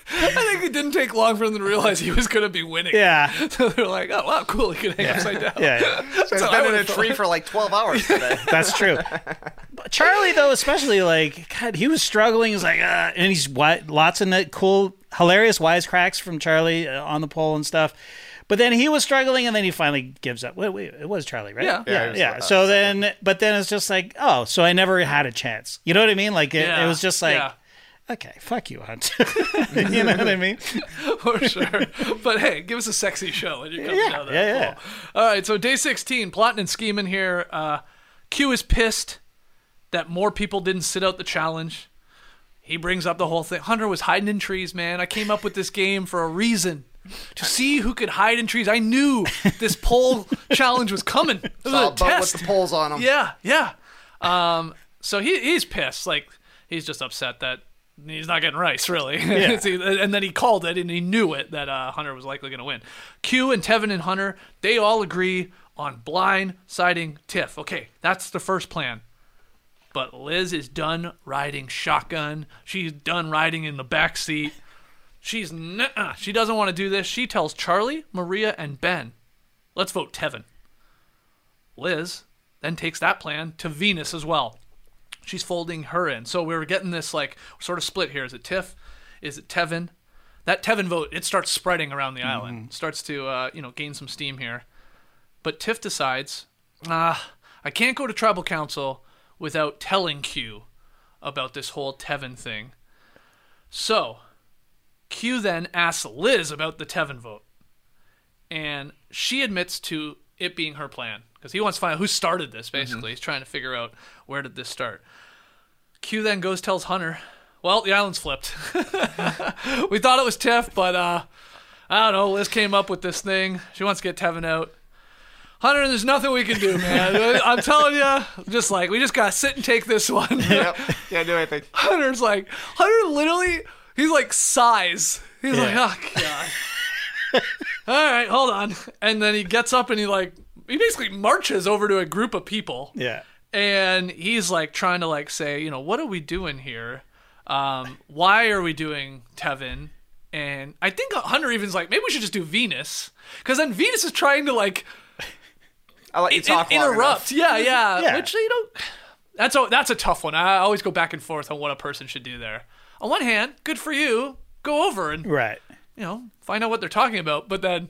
I think it didn't take long for them to realize he was going to be winning. Yeah. So they're like, oh, wow, cool. He can hang Yeah. upside down. Yeah, yeah. So he's So I been in a would've tree thought- for like twelve hours today. That's true. But Charlie, though, especially, like, God, he was struggling. He's like, uh, and he's wi- lots of net- cool, hilarious wisecracks from Charlie uh, on the pole and stuff. But then he was struggling, and then he finally gives up. Wait, wait, it was Charlie, right? Yeah. Yeah, yeah. it was, yeah. uh, So then, but then it's just like, oh, so I never had a chance. You know what I mean? Like, it, Yeah. it was just like, Yeah. okay, fuck you, Hunt. You know what I mean? For sure. But hey, give us a sexy show when you come Yeah, down that yeah, yeah. pole. All right, so day sixteen, plotting and scheming here. Uh, Q is pissed that more people didn't sit out the challenge. He brings up the whole thing. Hunter was hiding in trees, man. I came up with this game for a reason. To see who could hide in trees. I knew this pole challenge was coming. It was Saw a a boat test. with the poles on him. Yeah, yeah. Um, so he he's pissed. Like, he's just upset that he's not getting rice, really. Yeah. See, and then he called it, and he knew it, that uh, Hunter was likely going to win. Q and Tevin and Hunter, they all agree on blind siding Tiff. Okay, that's the first plan. But Liz is done riding shotgun. She's done riding in the back seat. She's nuh-uh. She doesn't want to do this. She tells Charlie, Maria, and Ben, let's vote Tevin. Liz then takes that plan to Venus as well. She's folding her in. So we were getting this like sort of split here. Is it Tiff? Is it Tevin? That Tevin vote, it starts spreading around the mm-hmm. island. Starts to uh, you know gain some steam here. But Tiff decides, ah, I can't go to tribal council without telling Q about this whole Tevin thing. So Q then asks Liz about the Tevin vote. And she admits to it being her plan. Because he wants to find out who started this, basically. Mm-hmm. He's trying to figure out where did this start. Q then goes, tells Hunter, well, the island's flipped. We thought it was Tiff, but uh, I don't know. Liz came up with this thing. She wants to get Tevin out. Hunter, there's nothing we can do, man. I'm telling you, just like, we just got to sit and take this one. Yep. Can't do anything. Hunter's like, Hunter literally... He's like sighs. He's Yeah. like, oh, God. All right, hold on. And then he gets up and he like, he basically marches over to a group of people. Yeah. And he's like trying to like say, you know, what are we doing here? Um, why are we doing Tevin? And I think Hunter even's like, maybe we should just do Venus. Because then Venus is trying to like... I'll let you in- talk long interrupt. enough. Yeah, yeah, Yeah. Which, you know, that's a, that's a tough one. I always go back and forth on what a person should do there. On one hand, good for you. Go over and, Right. you know, find out what they're talking about. But then,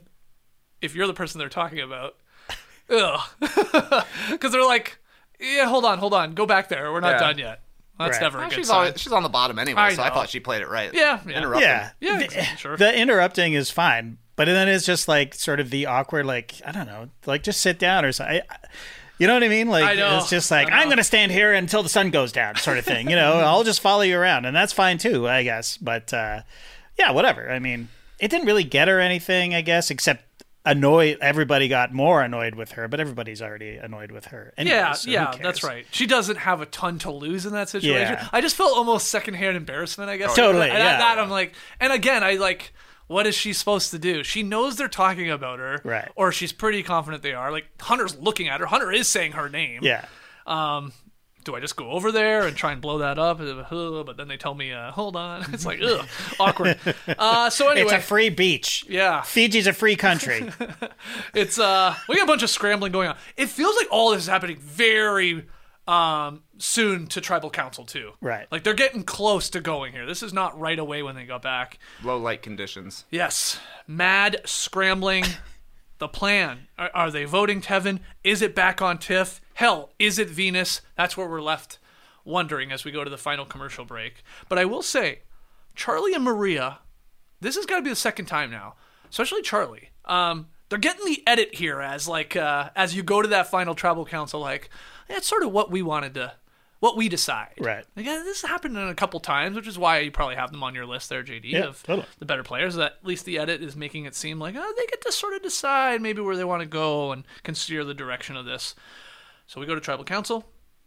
if you're the person they're talking about, ugh. Because they're like, yeah, hold on, hold on. Go back there. We're not Yeah. done yet. That's Right. never a Well, good she's, sign. always, she's on the bottom anyway, I so I know. thought she played it right. Yeah, yeah. Interrupting. Yeah. Yeah, The, exactly, sure. the interrupting is fine. But then it's just like sort of the awkward, like, I don't know, like just sit down or something. I, You know what I mean? Like, I know. it's just like, I know. I'm going to stand here until the sun goes down sort of thing. You know, I'll just follow you around. And that's fine too, I guess. But uh, yeah, whatever. I mean, it didn't really get her anything, I guess, except annoy. Everybody got more annoyed with her, but everybody's already annoyed with her. Anyway, yeah, so who yeah, cares? that's right. She doesn't have a ton to lose in that situation. Yeah. I just felt almost secondhand embarrassment, I guess. Totally, And yeah. that I'm like, and again, I like, what is she supposed to do? She knows they're talking about her, Right. Or she's pretty confident they are. Like Hunter's looking at her. Hunter is saying her name. Yeah. Um, do I just go over there and try and blow that up? But then they tell me, uh, hold on. It's like, ugh, awkward. Uh, so anyway, It's a free beach. yeah, Fiji's a free country. it's uh, we got a bunch of scrambling going on. It feels like all this is happening very um soon to tribal council too. Right. Like they're getting close to going here. This is not right away when they got back. Low light conditions. Yes, mad scrambling. The plan. Are, are they voting Tevin? Is it back on Tiff? Hell, is it Venus? That's where we're left wondering as we go to the final commercial break. But I will say, Charlie and Maria, this has got to be the second time now, especially Charlie. Um, they're getting the edit here as like uh, as you go to that final tribal council. Like that's sort of what we wanted to, what we decide. Right. Like, yeah, this has happened in a couple times, which is why you probably have them on your list there, J D, Yeah, of totally. the better players. That at least the edit is making it seem like oh, they get to sort of decide maybe where they want to go and can steer the direction of this. So we go to tribal council.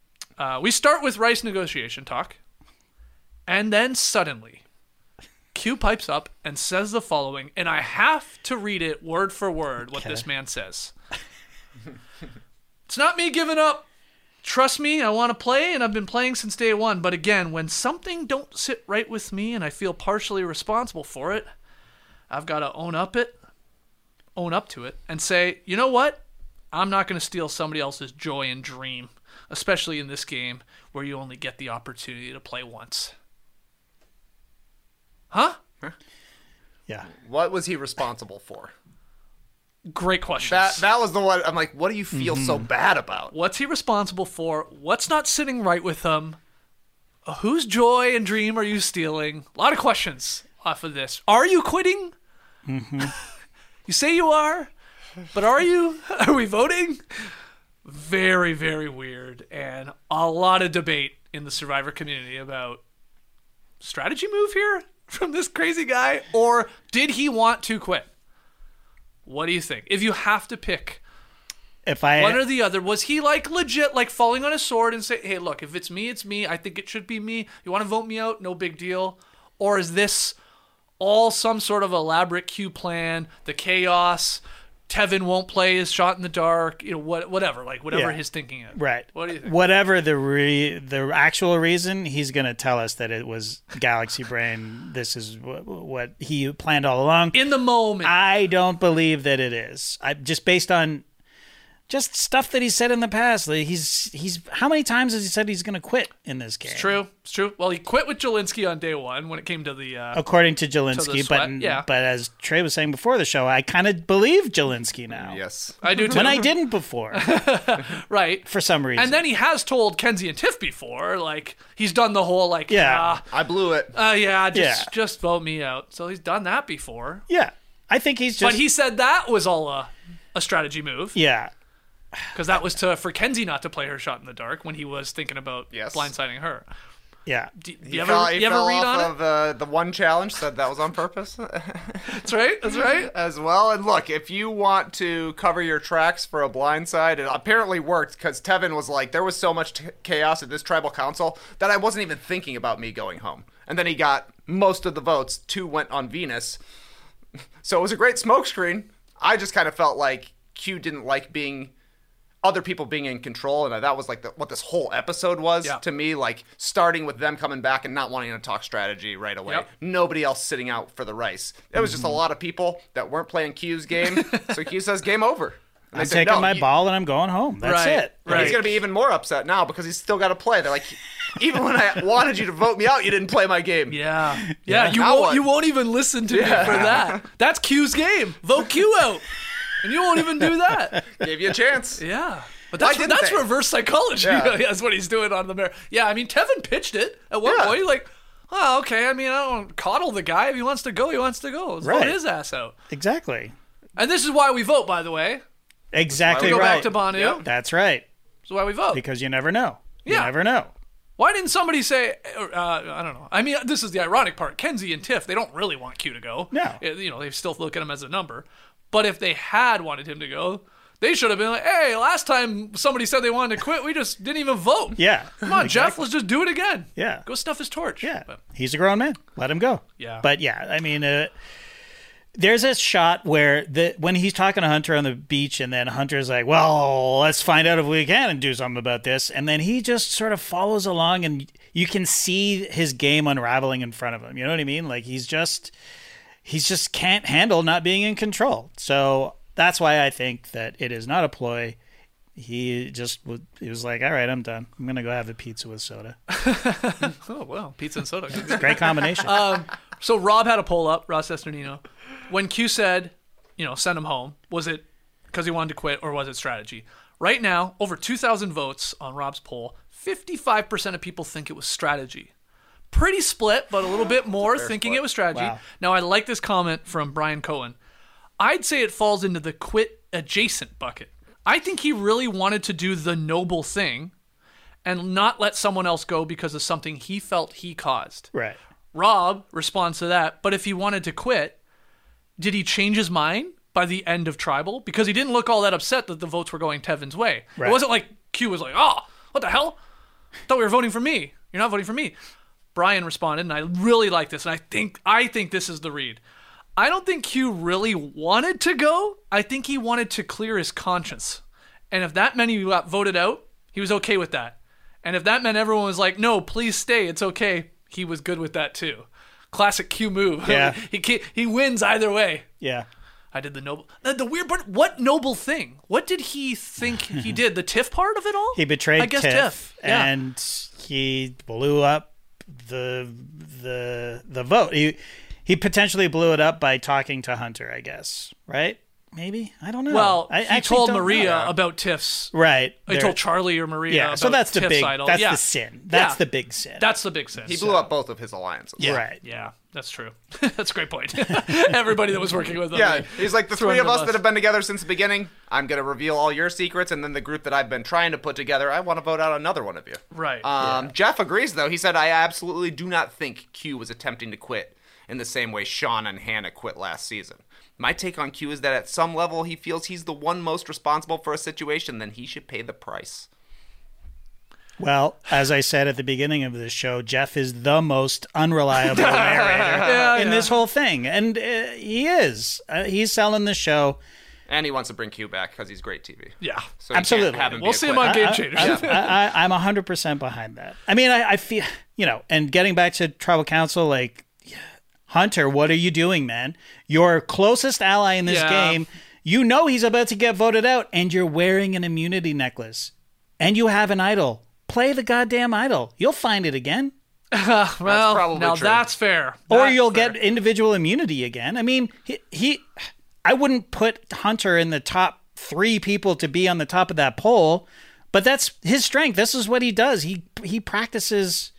Uh, we start with rice negotiation talk, and then suddenly, Q pipes up and says the following, and I have to read it word for word what Okay. this man says. It's not me giving up. trust me, I want to play, and I've been playing since day one. But again, when something don't sit right with me and I feel partially responsible for it, I've got to own up it, own up to it, and say, you know what? I'm not going to steal somebody else's joy and dream, especially in this game where you only get the opportunity to play once. Huh? Yeah. What was he responsible for? Great question. That that was the one. I'm like, what do you feel Mm-hmm. so bad about? What's he responsible for? What's not sitting right with him? Uh, whose joy and dream are you stealing? A lot of questions off of this. Are you quitting? Mm-hmm. You say you are, but are you? Are we voting? Very, very weird, and a lot of debate in the Survivor community about strategy move here from this crazy guy, or did he want to quit? What do you think? If you have to pick if I one or the other, was he like legit like falling on his sword and say, hey, look, if it's me, it's me. I think it should be me. You want to vote me out? No big deal. Or is this all some sort of elaborate Q plan, the chaos, Tevin won't play his shot in the dark, you know, what, whatever, like whatever Yeah. his thinking is. Right. What do you think? Whatever the re- the actual reason, he's going to tell us that it was Galaxy Brain. This is what, what he planned all along. In the moment. I don't believe that it is. I just based on just stuff that he said in the past. Like he's he's how many times has he said he's going to quit in this game? It's true. It's true. Well, he quit with Jelinski on day one when it came to the uh, According to to the Jelinski, sweat. but yeah, but as Trey was saying before the show, I kind of believe Jelinski now. Yes, I do too. When I didn't before, right? For some reason, And then he has told Kenzie and Tiff before, like he's done the whole like, Yeah. I blew it. uh, uh, yeah, just Yeah. just vote me out. So he's done that before. yeah, I think he's just. But he said that was all a, a strategy move. yeah. Because that was to for Kenzie not to play her shot in the dark when he was thinking about Yes. blindsiding her. Yeah. Do, do He you fell, ever, he you ever fell read off on of uh, the one challenge, said that was on purpose. That's right. That's right. As well. And look, if you want to cover your tracks for a blindside, it apparently worked because Tevin was like, there was so much t- chaos at this tribal council that I wasn't even thinking about me going home. And then he got most of the votes. Two went on Venus. So it was a great smokescreen. I just kind of felt like Q didn't like being other people being in control, and that was like the, what this whole episode was Yeah. to me, like starting with them coming back and not wanting to talk strategy right away. Yep. Nobody else sitting out for the rice. It was just a lot of people that weren't playing Q's game, so Q says game over. And I'm they said, taking "No, my you-" ball and I'm going home. That's Right, it. And right. he's going to be even more upset now because he's still got to play. They're like, even when I wanted you to vote me out, you didn't play my game. Yeah. Yeah. You Now won't. what? You won't even listen to me for that. That's Q's game. Vote Q out, and you won't even do that. Gave you a chance. Yeah. But Why that's didn't that's they? reverse psychology. Yeah. That's what he's doing on the mirror. Yeah, I mean, Tevin pitched it at one Yeah. point. He's like, oh, okay. I mean, I don't coddle the guy. If he wants to go, he wants to go. Let's Right. vote his ass out. Exactly. And this is why we vote, by the way. Exactly We go right. back to Banu. Yep. That's right. This is why we vote. Because you never know. You Yeah. never know. Why didn't somebody say, uh, I don't know. I mean, this is the ironic part. Kenzie and Tiff, they don't really want Q to go. No. Uh, You know, they still look at him as a number. But if they had wanted him to go, they should have been like, hey, last time somebody said they wanted to quit, we just didn't even vote. Yeah. Come on, Jeff, let's just do it again. Yeah. Go stuff his torch. Yeah. But, He's a grown man. Let him go. Yeah. But yeah, I mean, uh, there's a shot where the when he's talking to Hunter on the beach, and then Hunter's like, well, let's find out if we can and do something about this. And then he just sort of follows along, and you can see his game unraveling in front of him. You know what I mean? Like he's just, he's just can't handle not being in control. So that's why I think that it is not a ploy. He just would, he was like, all right, I'm done. I'm going to go have a pizza with soda. oh, well, pizza and soda. Great combination. um, so Rob had a poll up, Ross Esternino. When Q said, you know, send him home, was it because he wanted to quit or was it strategy? Right now, over two thousand votes on Rob's poll, fifty-five percent of people think it was strategy. Pretty split, but a little bit more thinking split. it was strategy. Wow. Now, I like this comment from Brian Cohen. I'd say it falls into the quit adjacent bucket. I think he really wanted to do the noble thing and not let someone else go because of something he felt he caused. Right. Rob responds to that, but if he wanted to quit, did he change his mind by the end of Tribal? Because he didn't look all that upset that the votes were going Tevin's way. Right. It wasn't like Q was like, oh, what the hell? Thought we were voting for me. You're not voting for me. Brian responded, and I really like this, and I think I think this is the read. I don't think Q really wanted to go. I think he wanted to clear his conscience. And if that many got voted out, He was okay with that. And if that meant everyone was like, no, please stay, it's okay, he was good with that too. Classic Q move. Yeah. he he wins either way. Yeah. I did the noble. The, the weird part. What noble thing? What did he think he did? The Tiff part of it all? He betrayed I guess Tiff, Tiff. Yeah. and he blew up the the the vote. He he potentially blew it up by talking to Hunter, I guess. Right? Maybe? I don't know. Well, I he actually told don't Maria know. about Tiff's. Right. He There- told Charlie or Maria. Yeah. About So that's the Tiff's big. idol. That's yeah. the sin. That's Yeah. the big sin. That's the big sin. He blew up both of his alliances. Yeah. Right. Yeah, that's true. That's a great point. Everybody that was working with him. Yeah, they he's like, the threw three him of under us the that bus. have been together since the beginning, I'm going to reveal all your secrets, and then the group that I've been trying to put together, I want to vote out another one of you. Right. Um, Jeff agrees, though. He said, I absolutely do not think Q was attempting to quit in the same way Sean and Hannah quit last season. My take on Q is that at some level he feels he's the one most responsible for a situation, then he should pay the price. Well, as I said at the beginning of this show, Jeff is the most unreliable narrator Yeah, in yeah. this whole thing, and uh, he is. Uh, he's selling the show. And he wants to bring Q back because he's great T V. Yeah. So he can't Absolutely. have him be We'll a see him quitter. on Game I- Changers. I, I, I'm one hundred percent behind that. I mean, I, I feel, you know, and getting back to tribal council, like, Hunter, what are you doing, man? Your closest ally in this Yeah. game, you know he's about to get voted out, and you're wearing an immunity necklace. And you have an idol. Play the goddamn idol. You'll find it again. well, probably now true. that's fair. Or That's you'll fair. get individual immunity again. I mean, he, he I wouldn't put Hunter in the top three people to be on the top of that poll, but that's his strength. This is what he does. He he practices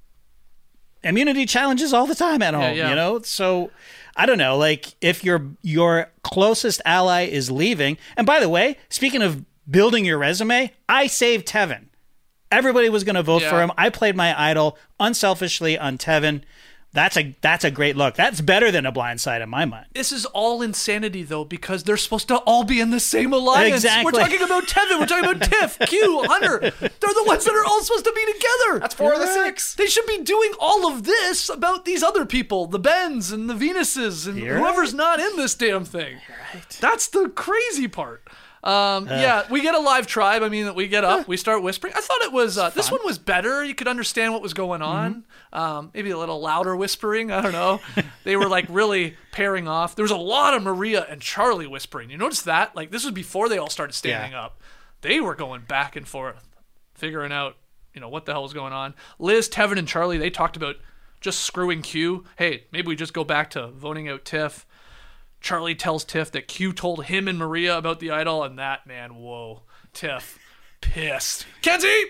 immunity challenges all the time at home, yeah. you know? So I don't know, like if your your closest ally is leaving, and by the way, speaking of building your resume, I saved Tevin. Everybody was going to vote Yeah. for him. I played my idol unselfishly on Tevin. That's a that's a great look. That's better than a blind side in my mind. This is all insanity, though, because they're supposed to all be in the same alliance. Exactly. We're talking about Tevin. We're talking about Tiff, Q, Hunter. They're the ones that are all supposed to be together. That's four of the six. They should be doing all of this about these other people, the Bens and the Venuses and You're whoever's not in this damn thing. Right. That's the crazy part. Um, yeah, we get a live tribe. I mean, we get up, we start whispering. I thought it was, uh, this one was better. You could understand what was going on. Um, maybe a little louder whispering. I don't know. They were like really pairing off. There was a lot of Maria and Charlie whispering. You notice that? Like, this was before they all started standing Yeah. up. They were going back and forth, figuring out, you know, what the hell was going on. Liz, Tevin, and Charlie, they talked about just screwing Q. Hey, maybe we just go back to voting out Tiff. Charlie tells Tiff that Q told him and Maria about the idol, and that, man, whoa. Tiff, pissed. Kenzie!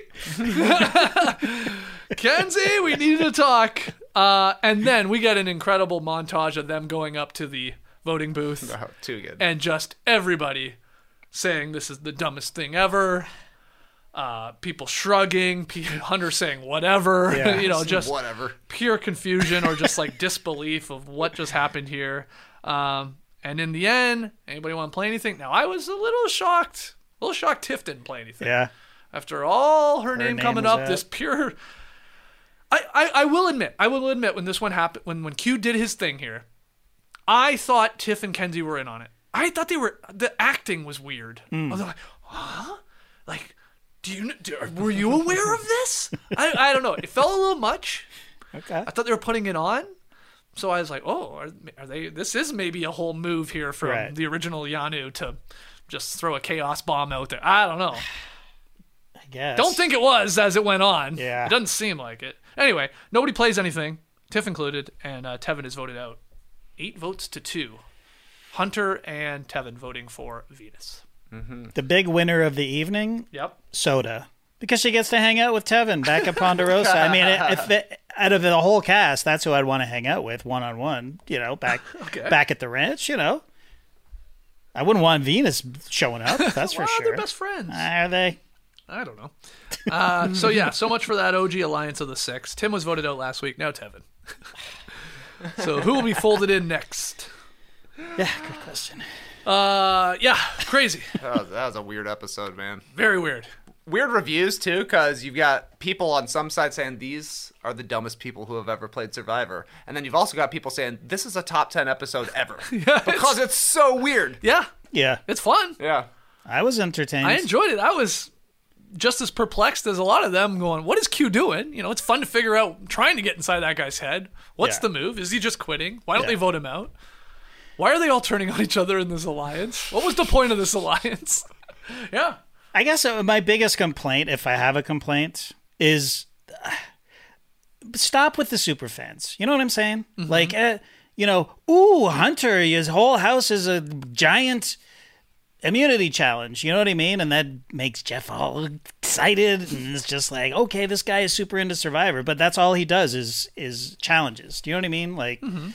Kenzie, we need to talk. Uh, and then we get an incredible montage of them going up to the voting booth. Oh, too good. And just everybody saying this is the dumbest thing ever. Uh, people shrugging, P- Hunter saying whatever, Yeah. you know, just Whatever. pure confusion or just like disbelief of what just happened here. Um, and in the end, anybody want to play anything? Now, I was a little shocked. A little shocked Tiff didn't play anything. Yeah. After all her, name, name coming was up, out. this pure... I, I, I will admit, I will admit when this one happened, when, when Q did his thing here, I thought Tiff and Kenzie were in on it. I thought they were... The acting was weird. I was like, huh? Like... Do you do, were you aware of this? I I don't know. It felt a little much. Okay. I thought they were putting it on, so I was like, oh, are, are they? This is maybe a whole move here from Right. the original Yanu to just throw a chaos bomb out there. I don't know. I guess. Don't think it was as it went on. Yeah. It doesn't seem like it. Anyway, nobody plays anything, Tiff included, and uh, Tevin is voted out. Eight votes to two. Hunter and Tevin voting for Venus. The big winner of the evening, Yep. Soda, because she gets to hang out with Tevin back at Ponderosa. I mean, if it, out of the whole cast, that's who I'd want to hang out with one on one. You know, back Okay. back at the ranch. You know, I wouldn't want Venus showing up. That's for Well, sure. they're best friends. Are they? I don't know. Uh, so yeah, so much for that O G alliance of the six. Tim was voted out last week. Now Tevin. So who will be folded in next? Yeah, good question. Uh, yeah, crazy. That was, that was a weird episode, man. Very weird. Weird reviews, too, because you've got people on some side saying these are the dumbest people who have ever played Survivor. And then you've also got people saying this is a top ten episode ever. Yeah, because it's so weird. Yeah, Yeah, it's fun. Yeah. I was entertained. I enjoyed it. I was just as perplexed as a lot of them going, what is Q doing? You know, it's fun to figure out, trying to get inside that guy's head. What's Yeah. the move? Is he just quitting? Why don't Yeah. they vote him out? Why are they all turning on each other in this alliance? What was the point of this alliance? yeah. I guess uh, my biggest complaint, if I have a complaint, is uh, stop with the super fans. You know what I'm saying? Mm-hmm. Like, uh, you know, ooh, Hunter, his whole house is a giant immunity challenge. You know what I mean? And that makes Jeff all excited, and it's just like, okay, this guy is super into Survivor, but that's all he does is is challenges. Do you know what I mean? Like, Mm-hmm.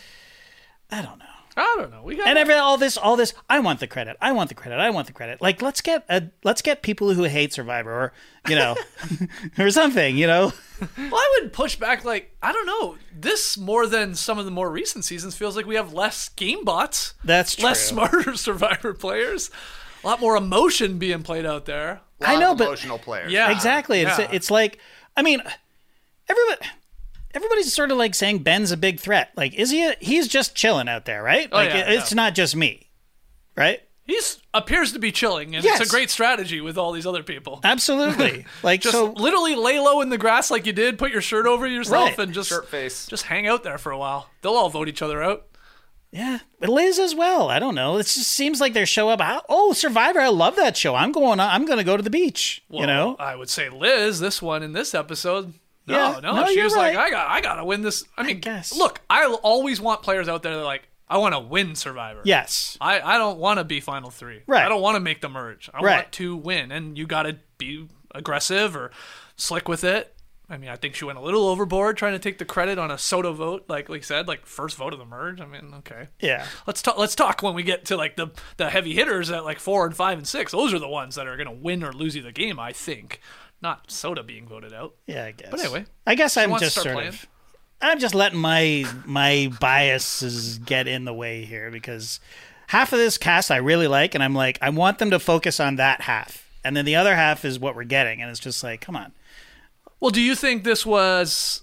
I don't know. I don't know. We got And every all this, all this. I want the credit. I want the credit. I want the credit. Like, let's get a, let's get people who hate Survivor, or you know, or something. You know. Well, I would push back. Like, I don't know. This more than some of the more recent seasons feels like we have less game bots. That's true. Less smarter Survivor players. A lot more emotion being played out there. A lot I know, of but emotional players. Yeah, exactly. It's yeah. it's like, I mean, everybody. Everybody's sort of like saying Ben's a big threat. Like, is he? A, he's just chilling out there, right? Oh, Like, yeah, it, it's yeah. not just me, right? He's appears to be chilling, and Yes. it's a great strategy with all these other people. Absolutely. Like, Just so literally lay low in the grass like you did. Put your shirt over yourself Right. and just Shirt face. just hang out there for a while. They'll all vote each other out. yeah, but Liz as well. I don't know. It just seems like they show up. Oh, Survivor! I love that show. I'm going. I'm going to go to the beach. Well, you know. I would say Liz, this one in this episode. No, Yeah. no, No, she you're was right. like, I got, I got to win this. I mean, guess. look, I always want players out there that are like, I want to win Survivor. Yes. I, I don't want to be Final Three. Right. I don't want to make the merge. I Right. want to win, and you got to be aggressive or slick with it. I mean, I think she went a little overboard trying to take the credit on a Soto vote, like we said, like first vote of the merge. I mean, okay. Yeah. Let's talk. Let's talk when we get to like the the heavy hitters at like four and five and six. Those are the ones that are going to win or lose you the game. I think, not Soda being voted out. Yeah, I guess. But anyway, I guess she I'm wants to just start sort playing. of. I'm just letting my my biases get in the way here, because half of this cast I really like, and I'm like, I want them to focus on that half, and then the other half is what we're getting, and it's just like, come on. Well, do you think this was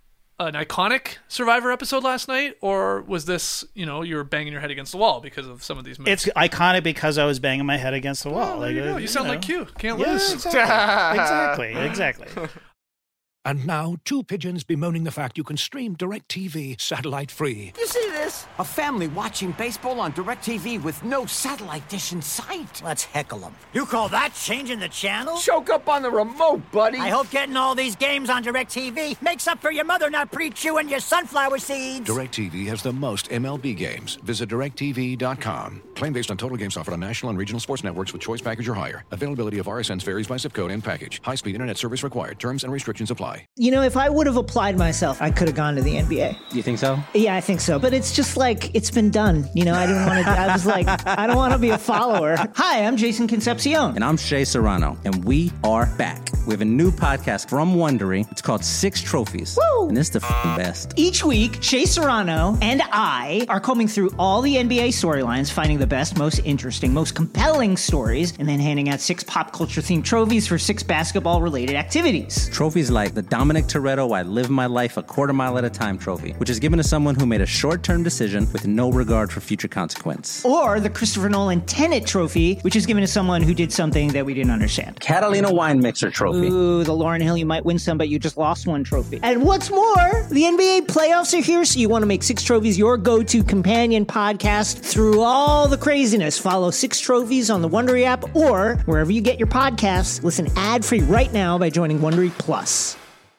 an iconic Survivor episode last night, or was this, you know, you were banging your head against the wall because of some of these moves? It's iconic because I was banging my head against the wall. Oh, there you Like, go. You sound know. like Q. Can't Yeah, lose. exactly. exactly. Exactly. And now, two pigeons bemoaning the fact you can stream DirecTV satellite-free. You see this? A family watching baseball on DirecTV with no satellite dish in sight. Let's heckle them. You call that changing the channel? Choke up on the remote, buddy. I hope getting all these games on DirecTV makes up for your mother not pre-chewing your sunflower seeds. DirecTV has the most M L B games. Visit direct T V dot com. Claim based on total games offered on national and regional sports networks with choice package or higher. Availability of R S Ns varies by zip code and package. High-speed internet service required. Terms and restrictions apply. You know, if I would have applied myself, I could have gone to the N B A. You think so? Yeah, I think so. But it's just like, it's been done. You know, I didn't want to, I was like, I don't want to be a follower. Hi, I'm Jason Concepcion. And I'm Shea Serrano, and we are back. We have a new podcast from Wondery. It's called Six Trophies. Woo! And it's the f***ing best. Each week, Shea Serrano and I are combing through all the N B A storylines, finding the best, most interesting, most compelling stories, and then handing out six pop culture themed trophies for six basketball related activities. Trophies like the Dominic Toretto I Live My Life a Quarter Mile at a Time trophy, which is given to someone who made a short-term decision with no regard for future consequence. Or the Christopher Nolan Tenet trophy, which is given to someone who did something that we didn't understand. Catalina Wine Mixer trophy. Ooh, the Lauryn Hill You Might Win Some, but You Just Lost One trophy. And what's more, the N B A playoffs are here, so you want to make Six Trophies your go-to companion podcast through all the craziness. Follow Six Trophies on the Wondery app or wherever you get your podcasts. Listen ad-free right now by joining Wondery Plus.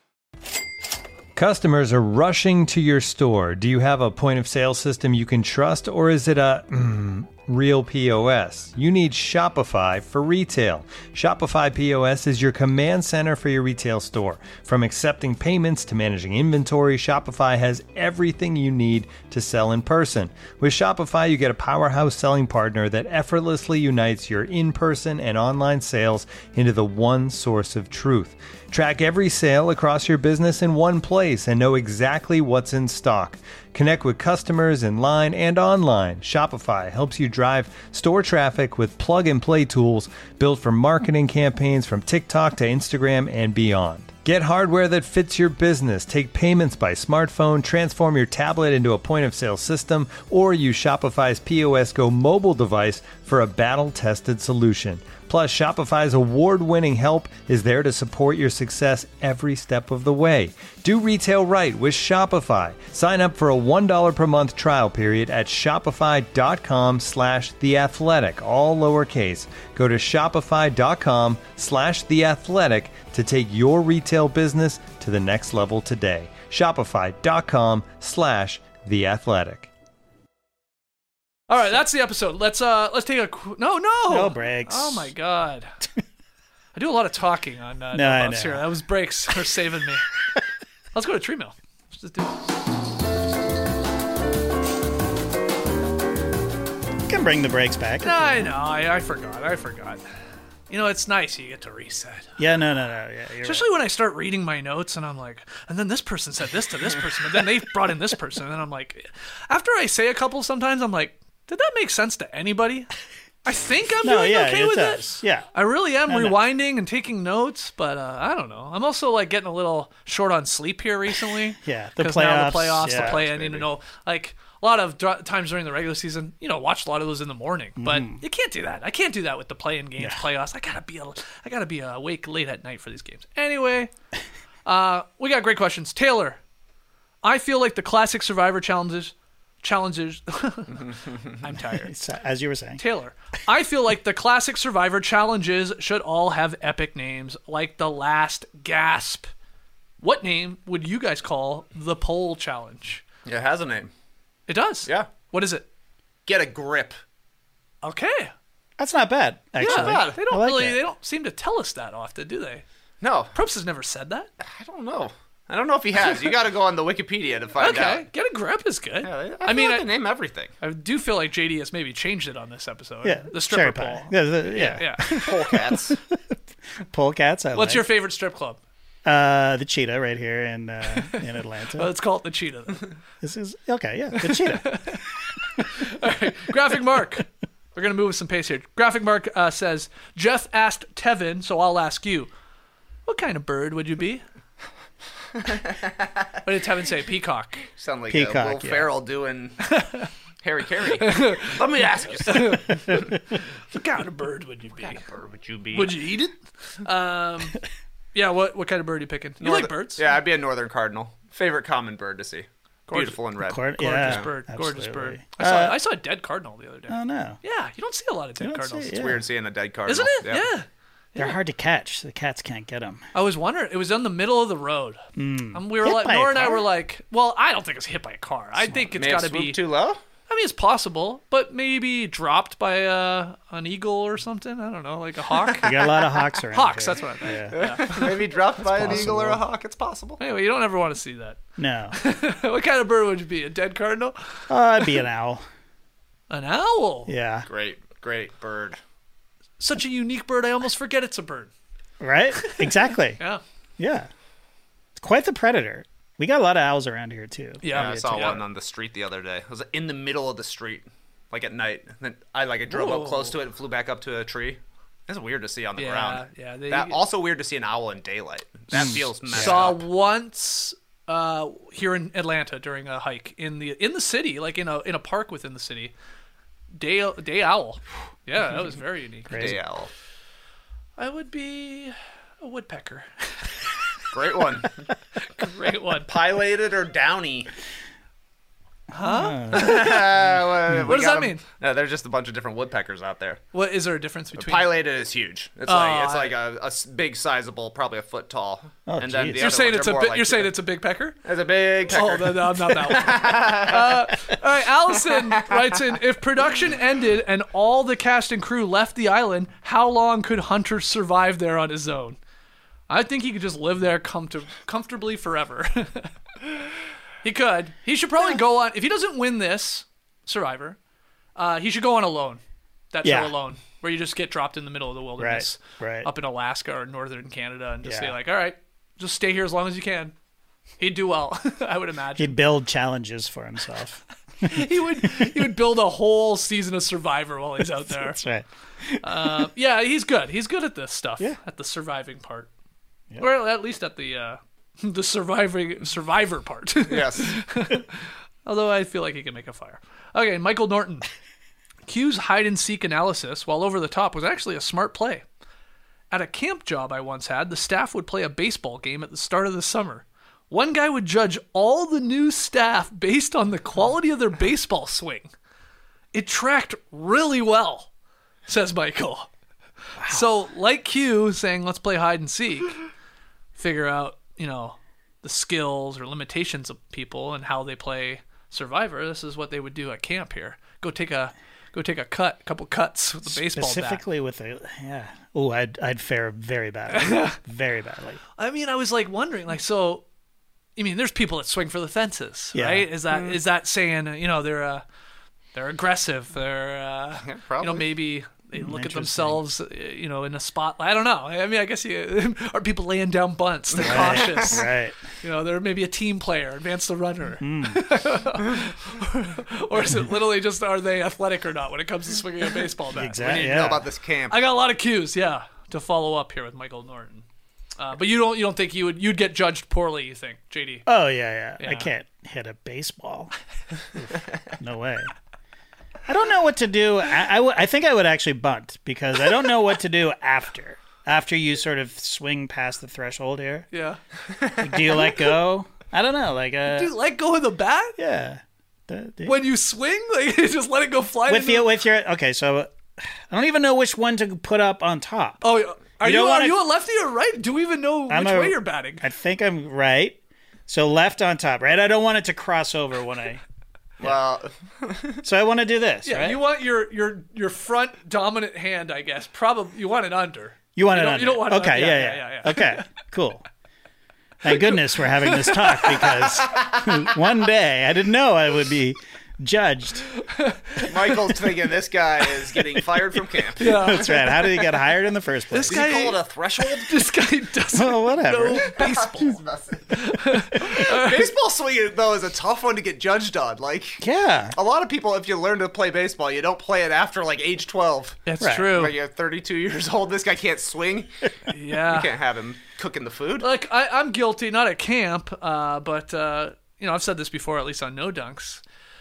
Customers are rushing to your store. Do you have a point of sale system you can trust, or is it a mm, real P O S? You need Shopify for retail. Shopify P O S is your command center for your retail store. From accepting payments to managing inventory, Shopify has everything you need to sell in person. With Shopify, you get a powerhouse selling partner that effortlessly unites your in-person and online sales into the one source of truth. Track every sale across your business in one place and know exactly what's in stock. Connect with customers in line and online. Shopify helps you drive store traffic with plug-and-play tools built for marketing campaigns from TikTok to Instagram and beyond. Get hardware that fits your business. Take payments by smartphone, transform your tablet into a point-of-sale system, or use Shopify's P O S Go mobile device for a battle-tested solution. Plus, Shopify's award-winning help is there to support your success every step of the way. Do retail right with Shopify. Sign up for a one dollar per month trial period at shopify.com slash The Athletic, all lowercase. Go to shopify.com slash The Athletic to take your retail business to the next level today. Shopify.com slash The Athletic. All right, that's the episode. Let's uh, let's take a qu- no, no, No breaks. Oh my god, I do a lot of talking on uh, No, I no buffs know. here. That was breaks for saving me. Let's go to Tree Mill. Let's just do it. You can bring the breaks back. I know. I, I forgot. I forgot. You know, it's nice you get to reset. Yeah, no, no, no. Yeah, you're Especially when I start reading my notes and I'm like, and then this person said this to this person, and then they brought in this person, and then I'm like, after I say a couple, sometimes I'm like, did that make sense to anybody? I think I'm No, doing yeah, okay it with does. it. Yeah. I really am No, no. rewinding and taking notes, but uh, I don't know. I'm also like getting a little short on sleep here recently. Yeah, the 'Cause now the playoffs, playoffs, yeah. the play ending, you know, like a lot of dr- times during the regular season, you know, watched a lot of those in the morning. But Mm-hmm. you can't do that. I can't do that with the play-in games, playoffs. I gotta be, a, I gotta be uh, awake late at night for these games. Anyway, uh, we got great questions. Taylor, I feel like the classic Survivor challenges. Challenges. I'm tired. As you were saying. Taylor, I feel like the classic Survivor challenges should all have epic names, like The Last Gasp. What name would you guys call the pole challenge? It has a name. It does? Yeah. What is it? Get a grip. Okay. That's not bad, actually. Yeah, they don't I like really, that. they don't seem to tell us that often, do they? No. Probst has never said that. I don't know. I don't know if he has. You got to go on the Wikipedia to find Okay, out. Get a grip is good. Yeah, I, I feel mean, like I, they name everything. I do feel like J D has maybe changed it on this episode. Yeah, The stripper cherry pole. pie. Yeah, the- yeah. yeah. Polecats. Polecats, I What's like. your favorite strip club? Uh, the Cheetah right here in uh, in Atlanta. Let's call it the Cheetah. This is okay. Yeah, the Cheetah. All right. Graphic Mark. We're going to move with some pace here. Graphic Mark uh, says, Jeff asked Tevin, so I'll ask you, what kind of bird would you be? What did Tevin say? Peacock. Sound like Peacock, uh, Will yeah. Ferrell doing Harry Carey. Let me ask you something. What kind of bird would you be? What bird would you be? Would you eat it? Um, yeah, what what kind of bird are you picking? You like birds? Yeah, I'd be a northern cardinal. Favorite common bird to see. Gorgeous. Beautiful and red. Cord- Gorgeous yeah, bird. Gorgeous absolutely. bird. I saw, Uh, I saw a dead cardinal the other day. Oh no, Yeah, you don't see a lot of dead don't cardinals. see- It's yeah. weird seeing a dead cardinal. Isn't it? Yeah. they're hard to catch. The cats can't get them. I was wondering. It was on the middle of the road. Um, we were Hit like, by a Nora and I car? were like, well, I don't think it's hit by a car. I think it's May have got to be. swooped too low? I mean, it's possible, but maybe dropped by uh, an eagle or something. I don't know, like a hawk. We got a lot of hawks around. Hawks, here. that's what I meant. Yeah. Maybe dropped by an eagle or a possible. hawk. It's possible. Anyway, you don't ever want to see that. No, What kind of bird would you be? A dead cardinal? uh, I'd be an owl. An owl? Yeah, Great, great bird. Such a unique bird, I almost forget it's a bird. right. Exactly. Yeah. Yeah, it's quite the predator. We got a lot of owls around here too. Yeah, Yeah, I saw yeah. one on the street the other day. It was in the middle of the street, like at night. And then I like I drove Whoa. up close to it and flew back up to a tree. It's weird to see on the Yeah, ground. yeah, they- that also weird to see an owl in daylight. That Mm. feels messed Saw up. once uh, here in Atlanta during a hike in the in the city, like in a in a park within the city. Day day owl. Yeah, that was very unique. Day owl. I would be a woodpecker. Great one. Great one. Pilated or downy? Huh? Uh, What does that mean? No, there's just a bunch of different woodpeckers out there. What is there a difference between? Pilated is huge. It's Oh, like it's I- like a, a s- big, sizable, probably a foot tall. Oh, and then geez. the You're other saying ones it's are a more bi- like you're saying two- it's a big pecker? It's a big pecker. Oh, no, no, not that one. uh, all right, Allison writes in: if production ended and all the cast and crew left the island, how long could Hunter survive there on his own? I think he could just live there comfort- comfortably forever. He could. He should probably go on. If he doesn't win this Survivor, uh, he should go on Alone. That Yeah. show Alone, where you just get dropped in the middle of the wilderness, Right, right. up in Alaska or northern Canada, and just Yeah. say like, "All right, just stay here as long as you can." He'd do well, I would imagine. He'd build challenges for himself. he would. He would build a whole season of Survivor while he's out there. That's right. Uh, yeah, he's good. He's good at this stuff. Yeah. At the surviving part, or at least at the uh, the surviving survivor part. Yes. Although I feel like he can make a fire. Okay, Michael Norton. Q's hide-and-seek analysis, while over the top, was actually a smart play. At a camp job I once had, the staff would play a baseball game at the start of the summer. One guy would judge all the new staff based on the quality of their baseball swing. It tracked really well, says Michael. Wow. So, like Q saying, let's play hide-and-seek, figure out, you know, the skills or limitations of people and how they play Survivor. This is what they would do at camp here. Go take a go take a cut, a couple cuts with the baseball Specifically bat. with a yeah. Oh, I'd I'd fare very badly, very badly. I mean, I was like wondering, like, so, I mean, there's people that swing for the fences, Yeah. right? Is that Mm. is that saying, you know, they're uh, they're aggressive, they're uh, Yeah, you probably. know, maybe they look at Interesting. themselves, uh, you know, in a spot. I don't know. I mean, I guess you are people laying down bunts. They're Right, cautious. right. You know, they're maybe a team player, advance the runner. Mm. Or is it literally just are they athletic or not when it comes to swinging a baseball bat? Exactly. We need yeah. to know about this camp. I got a lot of cues, yeah, to follow up here with Michael Norton. Uh, but you don't you don't think you would you'd get judged poorly? You think, J D? Oh yeah, yeah, I Yeah. can't hit a baseball. No way. I don't know what to do. I, I, w- I think I would actually bunt because I don't know what to do after. After you sort of swing past the threshold here. Yeah. Like, do you let go? I don't know. Like uh, Do you let go of the bat yeah. The- the- when you swing? Like you just let it go fly. with into you the- with your okay, so I don't even know which one to put up on top. Oh, are You you, don't are wanna- you a lefty or right? Do we even know I'm which a- way you're batting? I think I'm right. So left on top, right? I don't want it to cross over when I. Well, So I want to do this, Yeah, right? you want your your your front dominant hand, I guess. Probably you want it under. You want You it don't- under. you don't want it okay, under. yeah, Yeah, yeah, yeah, yeah. Okay, cool. Thank goodness we're having this talk because one day I didn't know I would be judged. Michael's thinking this guy is getting fired from camp. Yeah. That's right. How did he get hired in the first place? This Did you guy, call it a threshold? this guy doesn't Oh, whatever. know baseball. Baseball swinging, though, is a tough one to get judged on. Like, Yeah. a lot of people, if you learn to play baseball, you don't play it after, like, age twelve. That's Right. true. Like, you're thirty-two years old, this guy can't swing. Yeah. You can't have him cooking the food. Like I, I'm guilty, not at camp, uh, but uh, you know I've said this before, at least on No Dunks.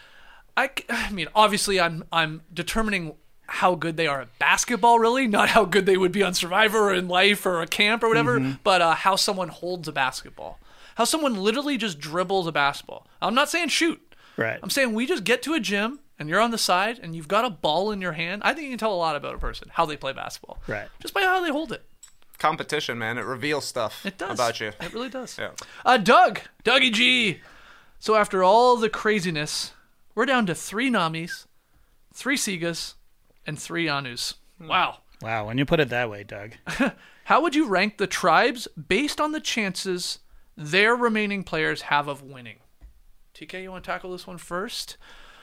I, c- I mean, obviously, I'm I'm determining how good they are at basketball, really, not how good they would be on Survivor or in life or a camp or whatever, but uh, how someone holds a basketball, how someone literally just dribbles a basketball. I'm not saying shoot. Right. I'm saying we just get to a gym and you're on the side and you've got a ball in your hand. I think you can tell a lot about a person, how they play basketball, Right. just by how they hold it. Competition, man. It reveals stuff It does. about you. It really does. Yeah. Uh, Doug, Dougie G. So after all the craziness, we're down to three Namis, three Sigas, and three Anus. Wow. Wow. When you put it that way, Doug. How would you rank the tribes based on the chances their remaining players have of winning? T K, you want to tackle this one first?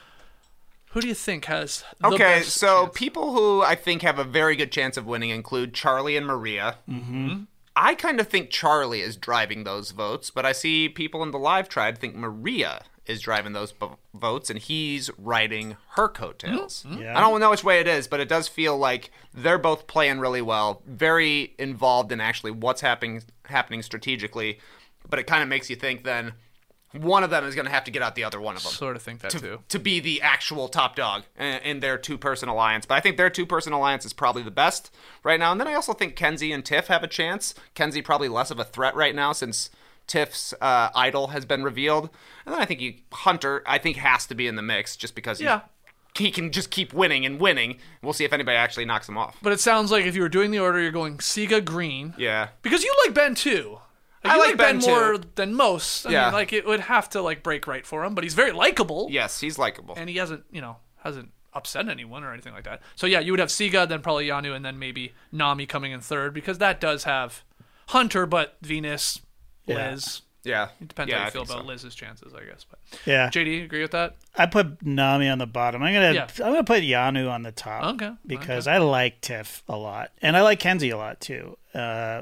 Who do you think has the Okay, best so chance? people who I think have a very good chance of winning include Charlie and Maria. Mm-hmm. I kind of think Charlie is driving those votes, but I see people in the live tribe think Maria is driving those bo- votes, and he's riding her coattails. Mm-hmm. Yeah. I don't know which way it is, but it does feel like they're both playing really well, very involved in actually what's happening happening strategically, but it kind of makes you think then one of them is going to have to get out the other one of them. Sort of think that to, too. to be the actual top dog in, in their two-person alliance. But I think their two-person alliance is probably the best right now. And then I also think Kenzie and Tiff have a chance. Kenzie probably less of a threat right now since Tiff's uh, idol has been revealed. And then I think you, Hunter, I think, has to be in the mix just because he, Yeah. he can just keep winning and winning. We'll see if anybody actually knocks him off. But it sounds like if you were doing the order, you're going Siga Green. Yeah. Because you like Ben too. I you like Ben, too. more than most. I Yeah. mean, like it would have to like break right for him, but he's very likable. Yes, he's likable. And he hasn't, you know, hasn't upset anyone or anything like that. So yeah, you would have Siga, then probably Yanu, and then maybe Nami coming in third because that does have Hunter, but Venus, Yeah. Liz. Yeah. It depends yeah, how I you feel think about so. Liz's chances, I guess. But Yeah. J D, you agree with that? I put Nami on the bottom. I'm gonna Yeah. I'm gonna put Yanu on the top. Okay, Because I like Tiff a lot. And I like Kenzie a lot too. Uh,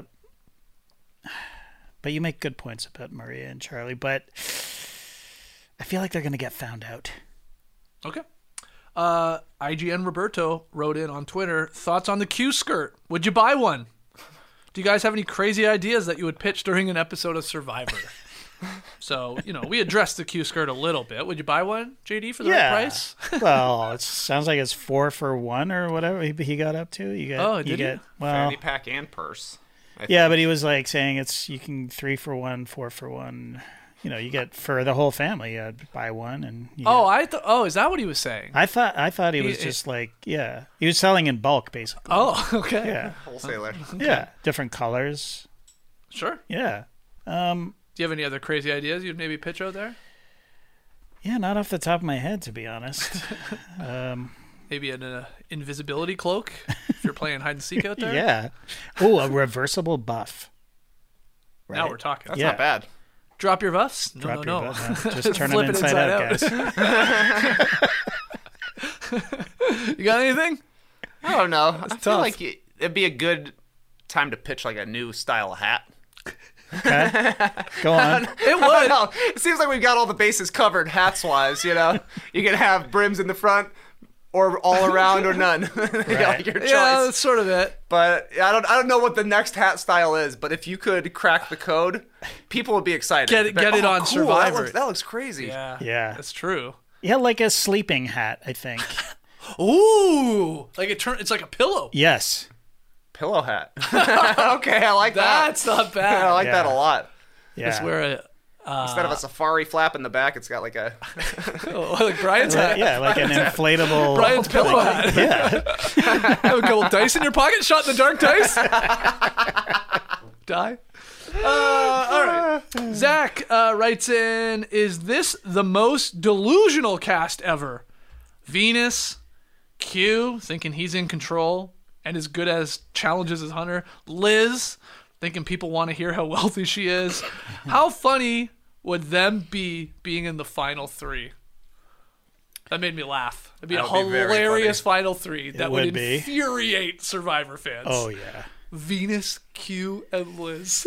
but you make good points about Maria and Charlie, but I feel like they're gonna get found out. Okay. Uh, I G N Roberto wrote in on Twitter, thoughts on the Q skirt. Would you buy one? Do you guys have any crazy ideas that you would pitch during an episode of Survivor? So, you know, we addressed the Q skirt a little bit. Would you buy one, J D, for the Yeah. right price? Well, it sounds like it's four for one or whatever he, he got up to. You get, Oh, you did he? get, well, Fanny pack and purse. I yeah, think. but he was like saying it's you can three for one, four for one. You know, you get for the whole family. You buy one, and you Oh, get- I thought. Oh, is that what he was saying? I thought I thought he He- was just like yeah, he was selling in bulk basically. Oh, okay. Yeah, Wholesaler. yeah, different colors. Sure. Yeah, um, Do you have any other crazy ideas you'd maybe pitch out there? yeah, not off the top of my head to be honest. um, Maybe an uh, invisibility cloak if you're playing hide and seek out there? yeah. Oh, a reversible buff. Now Right. we're talking. That's Yeah. not bad. Drop your buffs? No, Drop no, your no. butt, no. Just turn them Flip it inside, inside out, out. guys. You got anything? I don't know. I feel tough. like it- it'd be a good time to pitch like a new style of hat. Okay. Go on. It I don't would. know. It seems like we've got all the bases covered hats wise, you know? You can have brims in the front or all around or none. You got, like, your choice. Yeah, that's sort of it. But I don't I don't know what the next hat style is, but if you could crack the code, people would be excited. Get it- They'd get be it "Oh, on cool, Survivor." That looks, that looks crazy. Yeah. Yeah. That's true. Yeah, like a sleeping hat, I think. Ooh, like it turn. It's like a pillow. Yes. Pillow hat. Okay, I like that. That's not bad. I like Yeah. that a lot. Yeah. Just wear a Instead of a safari flap in the back, it's got like a oh, like Brian's Right, hat. yeah, like an inflatable. Brian's pillow hat. Yeah. Have a couple dice in your pocket. Shot in the dark dice. Die. Uh, all right. Zach uh, writes in: is this the most delusional cast ever? Venus, Q, thinking he's in control and as good as challenges as Hunter. Liz, thinking people want to hear how wealthy she is. How funny would them be being in the final three? That made me laugh. It'd be That a would be very hilarious final three that would, would be. infuriate Survivor fans. Oh yeah. Venus, Q, and Liz.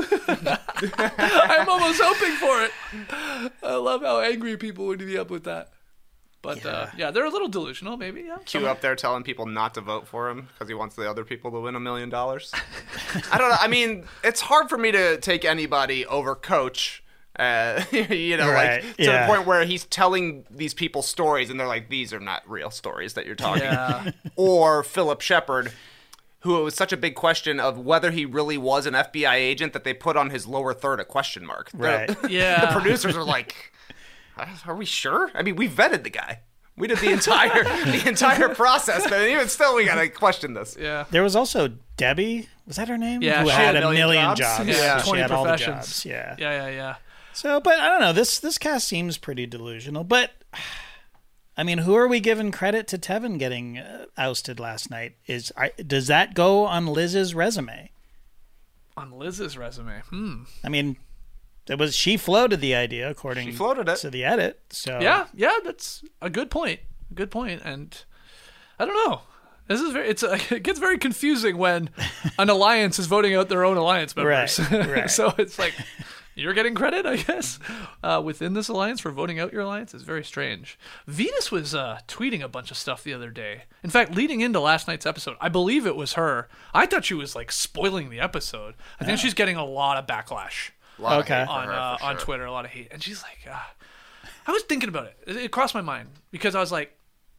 I'm almost hoping for it. I love how angry people would be up with that. But yeah, uh, yeah they're a little delusional, maybe. Yeah, Q up there telling people not to vote for him because he wants the other people to win a million dollars. I don't know. I mean, it's hard for me to take anybody over Coach. Uh, you know, Right, like to yeah. the point where he's telling these people stories and they're like, these are not real stories that you're talking. Yeah. Or Philip Shepard, who it was such a big question of whether he really was an F B I agent that they put on his lower third a question mark. The- Right. Yeah. the producers are like, are we sure? I mean, we vetted the guy. We did the entire the entire process, but even still, we gotta question this. Yeah. There was also Debbie. Was that her name? Yeah, Who she had had a a million million jobs. jobs. Yeah, She twenty had all the professions. jobs. Yeah. Yeah, yeah, yeah. So, but I don't know. This this cast seems pretty delusional. But I mean, who are we giving credit to Tevin getting uh, ousted last night? Is I, does that go on Liz's resume? On Liz's resume. Hmm. I mean, it was she floated the idea according She floated it. to the edit. So Yeah, yeah, that's a good point. A good point. And I don't know. This is very. It's a, it gets very confusing when an alliance is voting out their own alliance members. Right, right. So it's like you're getting credit, I guess, uh, within this alliance for voting out your alliance. It's very strange. Venus was uh, tweeting a bunch of stuff the other day. In fact, leading into last night's episode, I believe it was her. I thought she was like spoiling the episode. I think she's getting a lot of backlash A lot of Okay. hate for on her, uh, for on sure. Twitter, a lot of hate, and she's like, uh, I was thinking about it. it. It crossed my mind because I was like,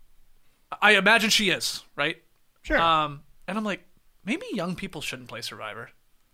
I imagine she is right. sure. Um, and I'm like, maybe young people shouldn't play Survivor.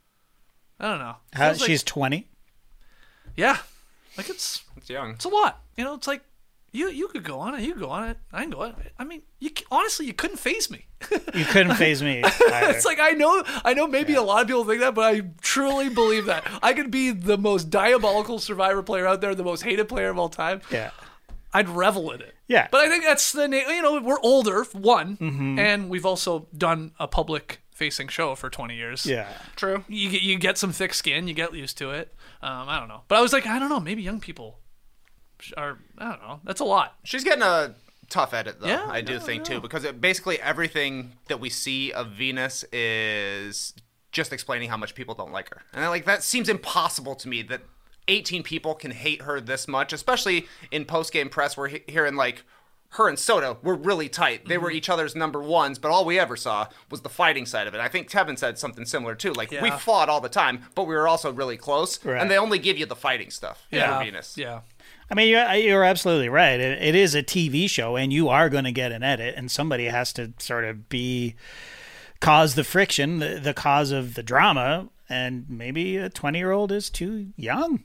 I don't know. How, Feels like- she's twenty. yeah, like it's It's young. it's a lot. You know, it's like you you could go on it, you could go on it, I can go on it. I mean, you c- honestly you couldn't phase me. You couldn't phase me. Either. It's like I know I know maybe a lot of people think that, but I truly believe that I could be the most diabolical Survivor player out there, the most hated player of all time. yeah. I'd revel in it. Yeah. But I think that's the na- you know we're older one, Mm-hmm. and we've also done a public facing show for twenty years. Yeah. True. You get you get some thick skin, you get used to it. Um, I don't know, but I was like, I don't know, maybe young people are. I don't know. That's a lot. She's getting a tough edit, though, Yeah, I do no, think, no. too, because it, basically everything that we see of Venus is just explaining how much people don't like her. And like that seems impossible to me that eighteen people can hate her this much, especially in post-game press. We're he- hearing, like, her and Soda were really tight. They were each other's number ones, but all we ever saw was the fighting side of it. I think Tevin said something similar too. Like Yeah. we fought all the time, but we were also really close, Right. and they only give you the fighting stuff Yeah. for Venus. Yeah. I mean, you're, you're absolutely right. It, it is a T V show, and you are going to get an edit, and somebody has to sort of be cause the friction, the, the cause of the drama, and maybe a twenty-year-old is too young.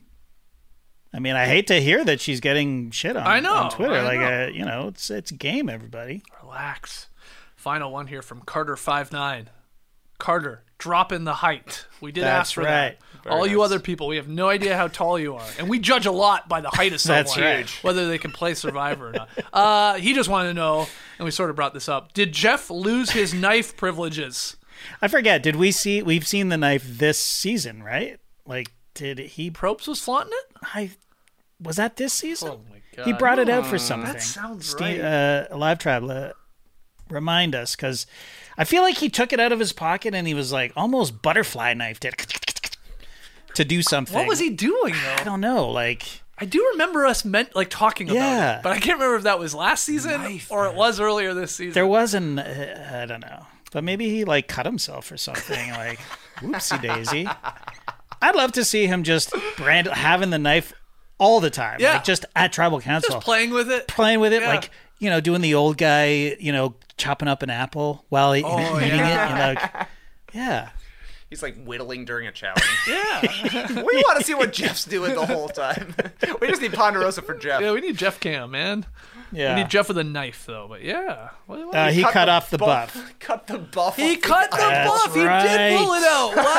I mean, I hate to hear that she's getting shit on, I know, on Twitter. I like, know. Uh, you know, it's it's game, everybody. Relax. Final one here from Carter five nine. Carter, drop in the height. We did That's ask for right. that. All you other people, we have no idea how tall you are. And we judge a lot by the height of someone. That's huge. Whether they can play Survivor or not. Uh, he just wanted to know, and we sort of brought this up, did Jeff lose his knife privileges? I forget. Did we see? We've seen the knife this season, right? Like, did he? Probst was flaunting it? I was that this season? Oh, my God. He brought it out for something. That sounds Steve, right. uh, Live Traveler, remind us, because I feel like he took it out of his pocket and he was like almost butterfly knifed it to do something. What was he doing, though? I don't know. Like, I do remember us meant like talking about Yeah. it, but I can't remember if that was last season Knife, or it was earlier this season. there wasn't. Uh, I don't know, but maybe he like cut himself or something. Like, whoopsie daisy. I'd love to see him just brand having the knife all the time. Yeah. Like just at tribal council, Just playing with it. playing with it, Yeah. like, you know, doing the old guy, you know, chopping up an apple while he, Oh, eating yeah. it. You know, like, yeah. He's like whittling during a challenge. Yeah. We want to see what Jeff's doing the whole time. We just need Ponderosa for Jeff. Yeah, we need Jeff Cam, man. Yeah. We need Jeff with a knife, though. But yeah. What- what- Uh, he cut, the off the buff. Cut the buff. he off cut the That's buff. He did right. pull it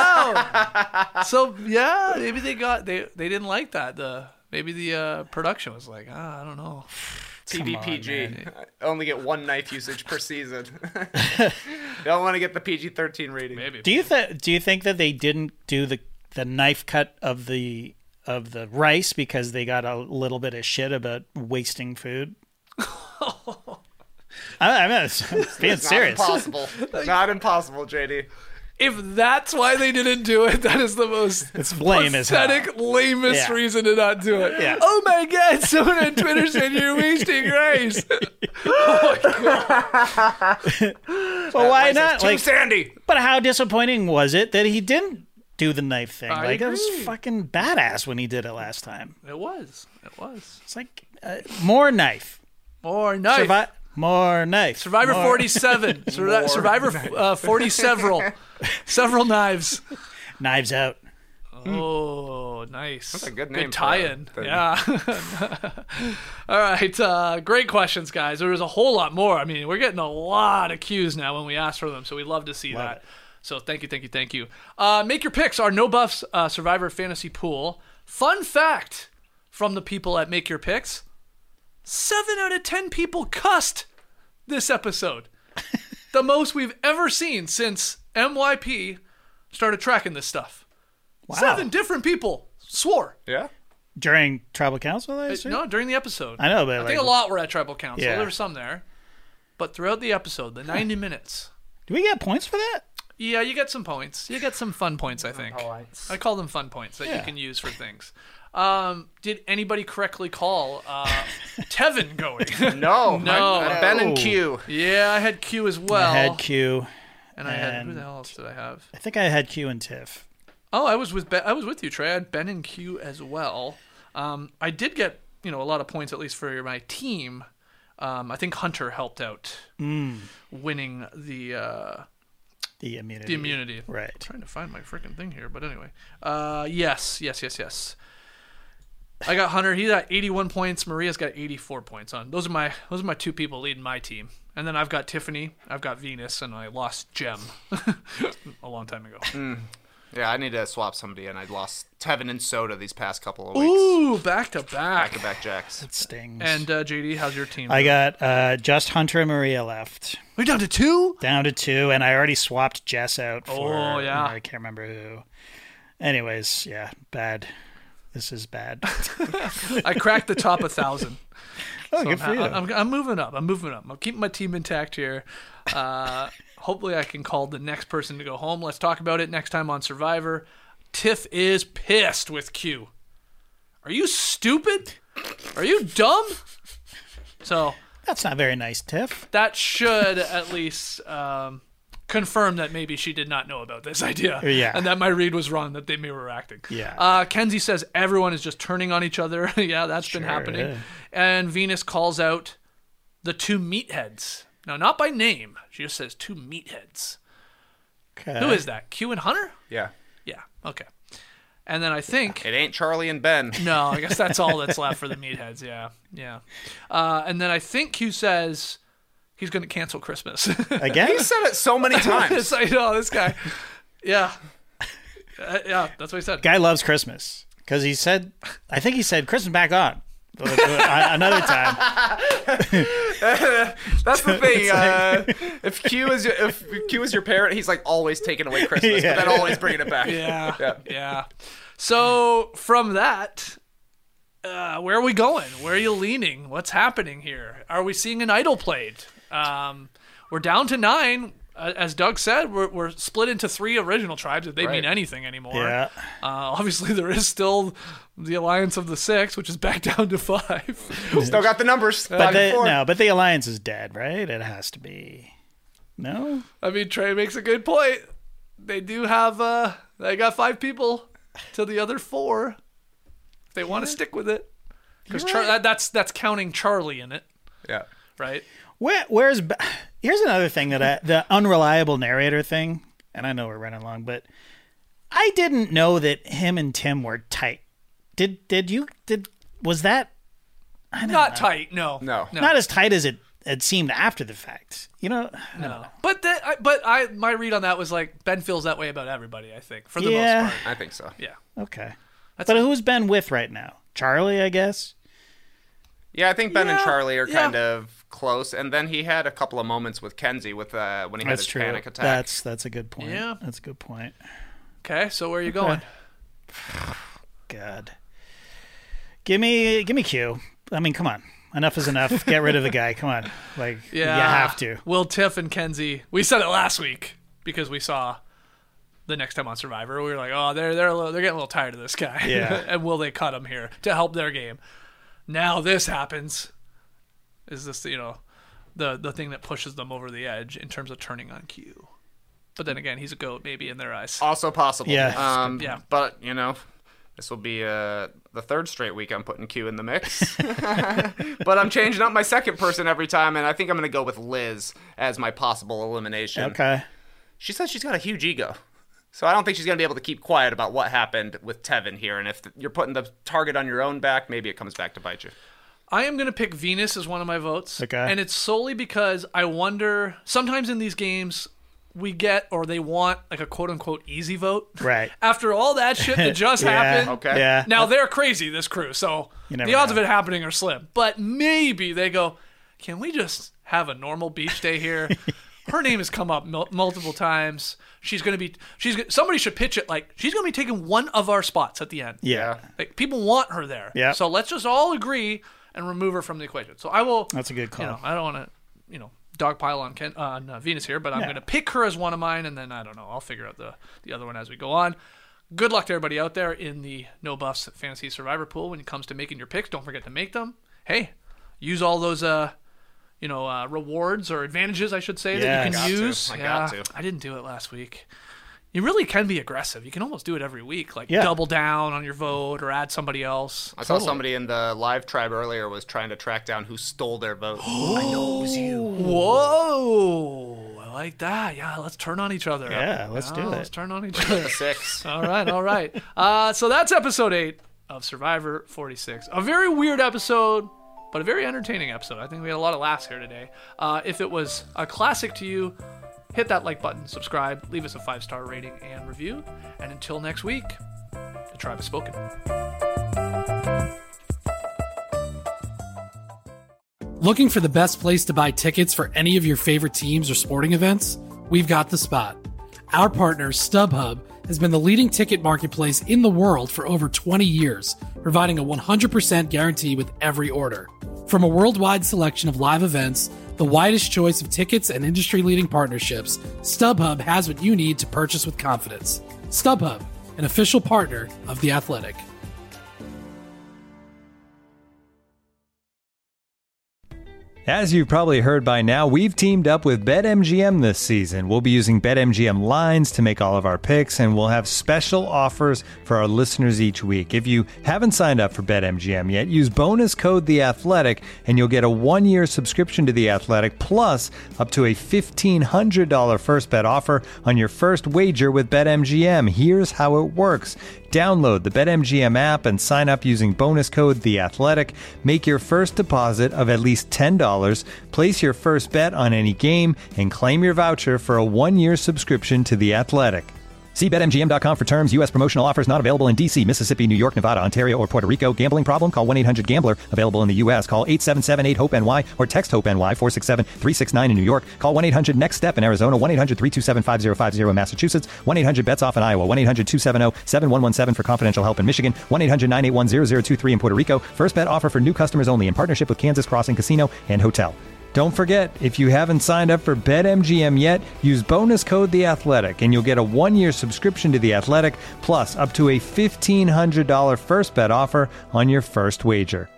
out. Wow. So yeah, maybe they got they they didn't like that. The maybe the uh, production was like, ah, I don't know. T V P G. Come Only get one knife usage per season. Don't want to get the P G thirteen rating. Maybe. Do you th- do you think that they didn't do the the knife cut of the of the rice because they got a little bit of shit about wasting food? I, I mean, it's, it's being It's serious. Not impossible. Not impossible, J D. If that's why they didn't do it, that is the most It's lame as hell. pathetic, lamest Yeah. reason to not do it. Yeah. Oh my God! Someone on Twitter said you're wasting rice. Well, why not? Too Like, sandy. but how disappointing was it that he didn't do the knife thing? I like, it was agree. fucking badass when he did it last time. It was. It was. It's like uh, more knife, More knife. Survi- more knife, Survivor more- forty-seven. Sur- Survivor uh, forty several. Several knives. Knives Out. Oh, nice. That's a good name Good for tie-in. a- Yeah. All right. Uh, great questions, guys. There was a whole lot more. I mean, we're getting a lot of cues now when we ask for them, so we love to see Love that. it. So thank you, thank you, thank you. Uh, make your picks. Our No Buffs uh, Survivor Fantasy Pool. Fun fact from the people at Make Your Picks. Seven out of ten people cussed this episode. The most we've ever seen since M Y P started tracking this stuff. Wow. Seven different people swore. Yeah. During Tribal Council, I assume? No, during the episode. I know, but I like, think a lot were at Tribal Council. Yeah. There were some there. But throughout the episode, the ninety minutes. do we get points for that? Yeah, you get some points. You get some fun points, I think. I call them fun points that you Yeah. can use for things. Um, did anybody correctly call uh, Tevin going? No. No. I- Ben and Q. Yeah, I had Q as well. I had Q. and I had who and- the hell else did I have? I think I had Q and Tiff. Oh, I was with ben, I was with you, Trey. I had Ben and Q as well. Um, I did get you know a lot of points at least for my team. Um, I think Hunter helped out winning the uh, The immunity. the immunity. Right. I'm trying to find my freaking thing here, but anyway. Uh, yes, yes, yes, yes. I got Hunter. He got eighty-one points. Maria's got eighty-four points on. Those are my those are my two people leading my team. And then I've got Tiffany. I've got Venus, and I lost Jem a long time ago. Yeah, I need to swap somebody, and I lost Tevin and Soda these past couple of weeks. Ooh, back to back. Back to back jacks. It stings. And uh, J D, how's your team? I doing? got uh, just Hunter and Maria left. We're down to two. Down to two, and I already swapped Jess out for. Oh, yeah. I can't remember who. Anyways, yeah, bad. This is bad. I cracked the top a thousand. Oh, good for I'm, you. I'm, I'm moving up. I'm moving up. I'm keeping my team intact here. Uh, hopefully, I can call the next person to go home. Let's talk about it next time on Survivor. Tiff is pissed with Q. Are you stupid? Are you dumb? So That's not very nice, Tiff. That should at least um, confirm that maybe she did not know about this idea. Yeah. And that my read was wrong, that they may were acting. Yeah. Uh, Kenzie says everyone is just turning on each other. Yeah, that's Sure, been happening. yeah. And Venus calls out the two meatheads. Now, not by name. She just says two meatheads. Okay. Who is that? Q and Hunter? Yeah. Yeah, okay. And then I think... It ain't Charlie and Ben. No, I guess that's all that's left for the meatheads, yeah. Yeah. Uh, and then I think Q says he's going to cancel Christmas. Again? He said it so many times. I know, this guy. Yeah. Uh, yeah, that's what he said. Guy loves Christmas. Because he said, I think he said, Christmas back on. Another time. That's the thing. Uh, if Q is if Q is your parent, he's like always taking away Christmas, Yeah. but then always bringing it back. Yeah, Yeah. yeah. So from that, uh, where are we going? Where are you leaning? What's happening here? Are we seeing an idol played? Um, we're down to nine. Uh, as Doug said, we're, we're split into three original tribes, if they Right. mean anything anymore. Yeah. Uh, obviously, there is still the Alliance of the Six, which is back down to five. Still got the numbers. But Five the, and four. no, but the alliance is dead, right? It has to be. No? I mean, Trey makes a good point. They do have, uh, they got five people to the other four. If they want to stick with it. Because You're Char- right. that, that's that's counting Charlie in it, Yeah. right? Where, where's Be- here's another thing that I, the unreliable narrator thing, and I know we're running long, but I didn't know that him and Tim were tight. Did did you did was that I don't Not know. tight, no. No. No. Not as tight as it, it seemed after the fact. You know, I don't No. know. But the, I, but I my read on that was like Ben feels that way about everybody, I think, for the Yeah. most part. I think so. Yeah. Okay. That's But a- who's Ben with right now? Charlie, I guess. Yeah, I think Ben and Yeah, Charlie are yeah. kind of close, and then he had a couple of moments with Kenzie with uh, when he had That's his true. panic attack. That's that's a good point. Yeah. That's a good point. Okay, so where are you going? God. Give me give me Q. I mean, come on. Enough is enough. Get rid of the guy. Come on. Like Yeah. you have to. Will Tiff and Kenzie. We said it last week because we saw the next time on Survivor. We were like, oh, they're they're a little, they're getting a little tired of this guy. Yeah. And will they cut him here to help their game? Now this happens. Is this, you know, the the thing that pushes them over the edge in terms of turning on Q? But then again, he's a goat, maybe in their eyes. Also possible. Yeah. Um, Yeah. But, you know, this will be uh, the third straight week I'm putting Q in the mix. But I'm changing up my second person every time, and I think I'm going to go with Liz as my possible elimination. Okay. She says she's got a huge ego. So I don't think she's going to be able to keep quiet about what happened with Tevin here. And if the, you're putting the target on your own back, maybe it comes back to bite you. I am going to pick Venus as one of my votes. Okay. And it's solely because I wonder, sometimes in these games, we get, or they want, like a quote-unquote easy vote. Right. After all that shit that just Yeah. happened. Okay. Yeah. Now, they're crazy, this crew, so You never the odds know. of it happening are slim. But maybe they go, can we just have a normal beach day here? Her name has come up mul- multiple times. She's going to be, she's go- somebody should pitch it like, she's going to be taking one of our spots at the end. Yeah. Like, people want her there. Yeah. So let's just all agree and remove her from the equation. So I will. That's a good call. You know, I don't want to, you know, dogpile on Ken, uh, on uh, Venus here, but I'm Yeah. going to pick her as one of mine, and then I don't know. I'll figure out the the other one as we go on. Good luck to everybody out there in the No Buffs Fantasy Survivor pool when it comes to making your picks. Don't forget to make them. Hey, use all those uh, you know, uh, rewards or advantages, I should say, that you Yes. can Got to. use. I yeah, got to. I didn't do it last week. You really can be aggressive. You can almost do it every week, like Yeah. double down on your vote or add somebody else. I saw somebody in the live tribe earlier was trying to track down who stole their vote. I know it was you. Whoa, I like that. Yeah, let's turn on each other. Yeah, let's do Let's it. turn on each other. Six. All right, all right. Uh, so that's episode eight of Survivor forty-six. A very weird episode, but a very entertaining episode. I think we had a lot of laughs here today. Uh, if it was a classic to you, hit that like button, subscribe, leave us a five-star rating and review. And until next week, the tribe has spoken. Looking for the best place to buy tickets for any of your favorite teams or sporting events? We've got the spot. Our partner, StubHub, has been the leading ticket marketplace in the world for over twenty years, providing a one hundred percent guarantee with every order. From a worldwide selection of live events, the widest choice of tickets, and industry-leading partnerships, StubHub has what you need to purchase with confidence. StubHub, an official partner of The Athletic. As you've probably heard by now, we've teamed up with BetMGM this season. We'll be using BetMGM lines to make all of our picks, and we'll have special offers for our listeners each week. If you haven't signed up for BetMGM yet, use bonus code The Athletic, and you'll get a one-year subscription to The Athletic, plus up to a fifteen hundred dollars first bet offer on your first wager with BetMGM. Here's how it works. Download the BetMGM app and sign up using bonus code The Athletic. Make your first deposit of at least ten dollars. Place your first bet on any game and claim your voucher for a one-year subscription to The Athletic. See Bet M G M dot com for terms. U S promotional offers not available in D C, Mississippi, New York, Nevada, Ontario, or Puerto Rico. Gambling problem? Call one eight hundred gambler. Available in the U S. Call eight seven seven eight hope N Y or text HOPE-NY four six seven three six nine in New York. Call one eight hundred next step in Arizona. one eight hundred three two seven five zero five zero in Massachusetts. one eight hundred bets off in Iowa. one eight hundred two seven zero seven one one seven for confidential help in Michigan. one eight hundred nine eight one zero zero two three in Puerto Rico. First bet offer for new customers only in partnership with Kansas Crossing Casino and Hotel. Don't forget, if you haven't signed up for BetMGM yet, use bonus code The Athletic, and you'll get a one-year subscription to The Athletic, plus up to a fifteen hundred dollars first bet offer on your first wager.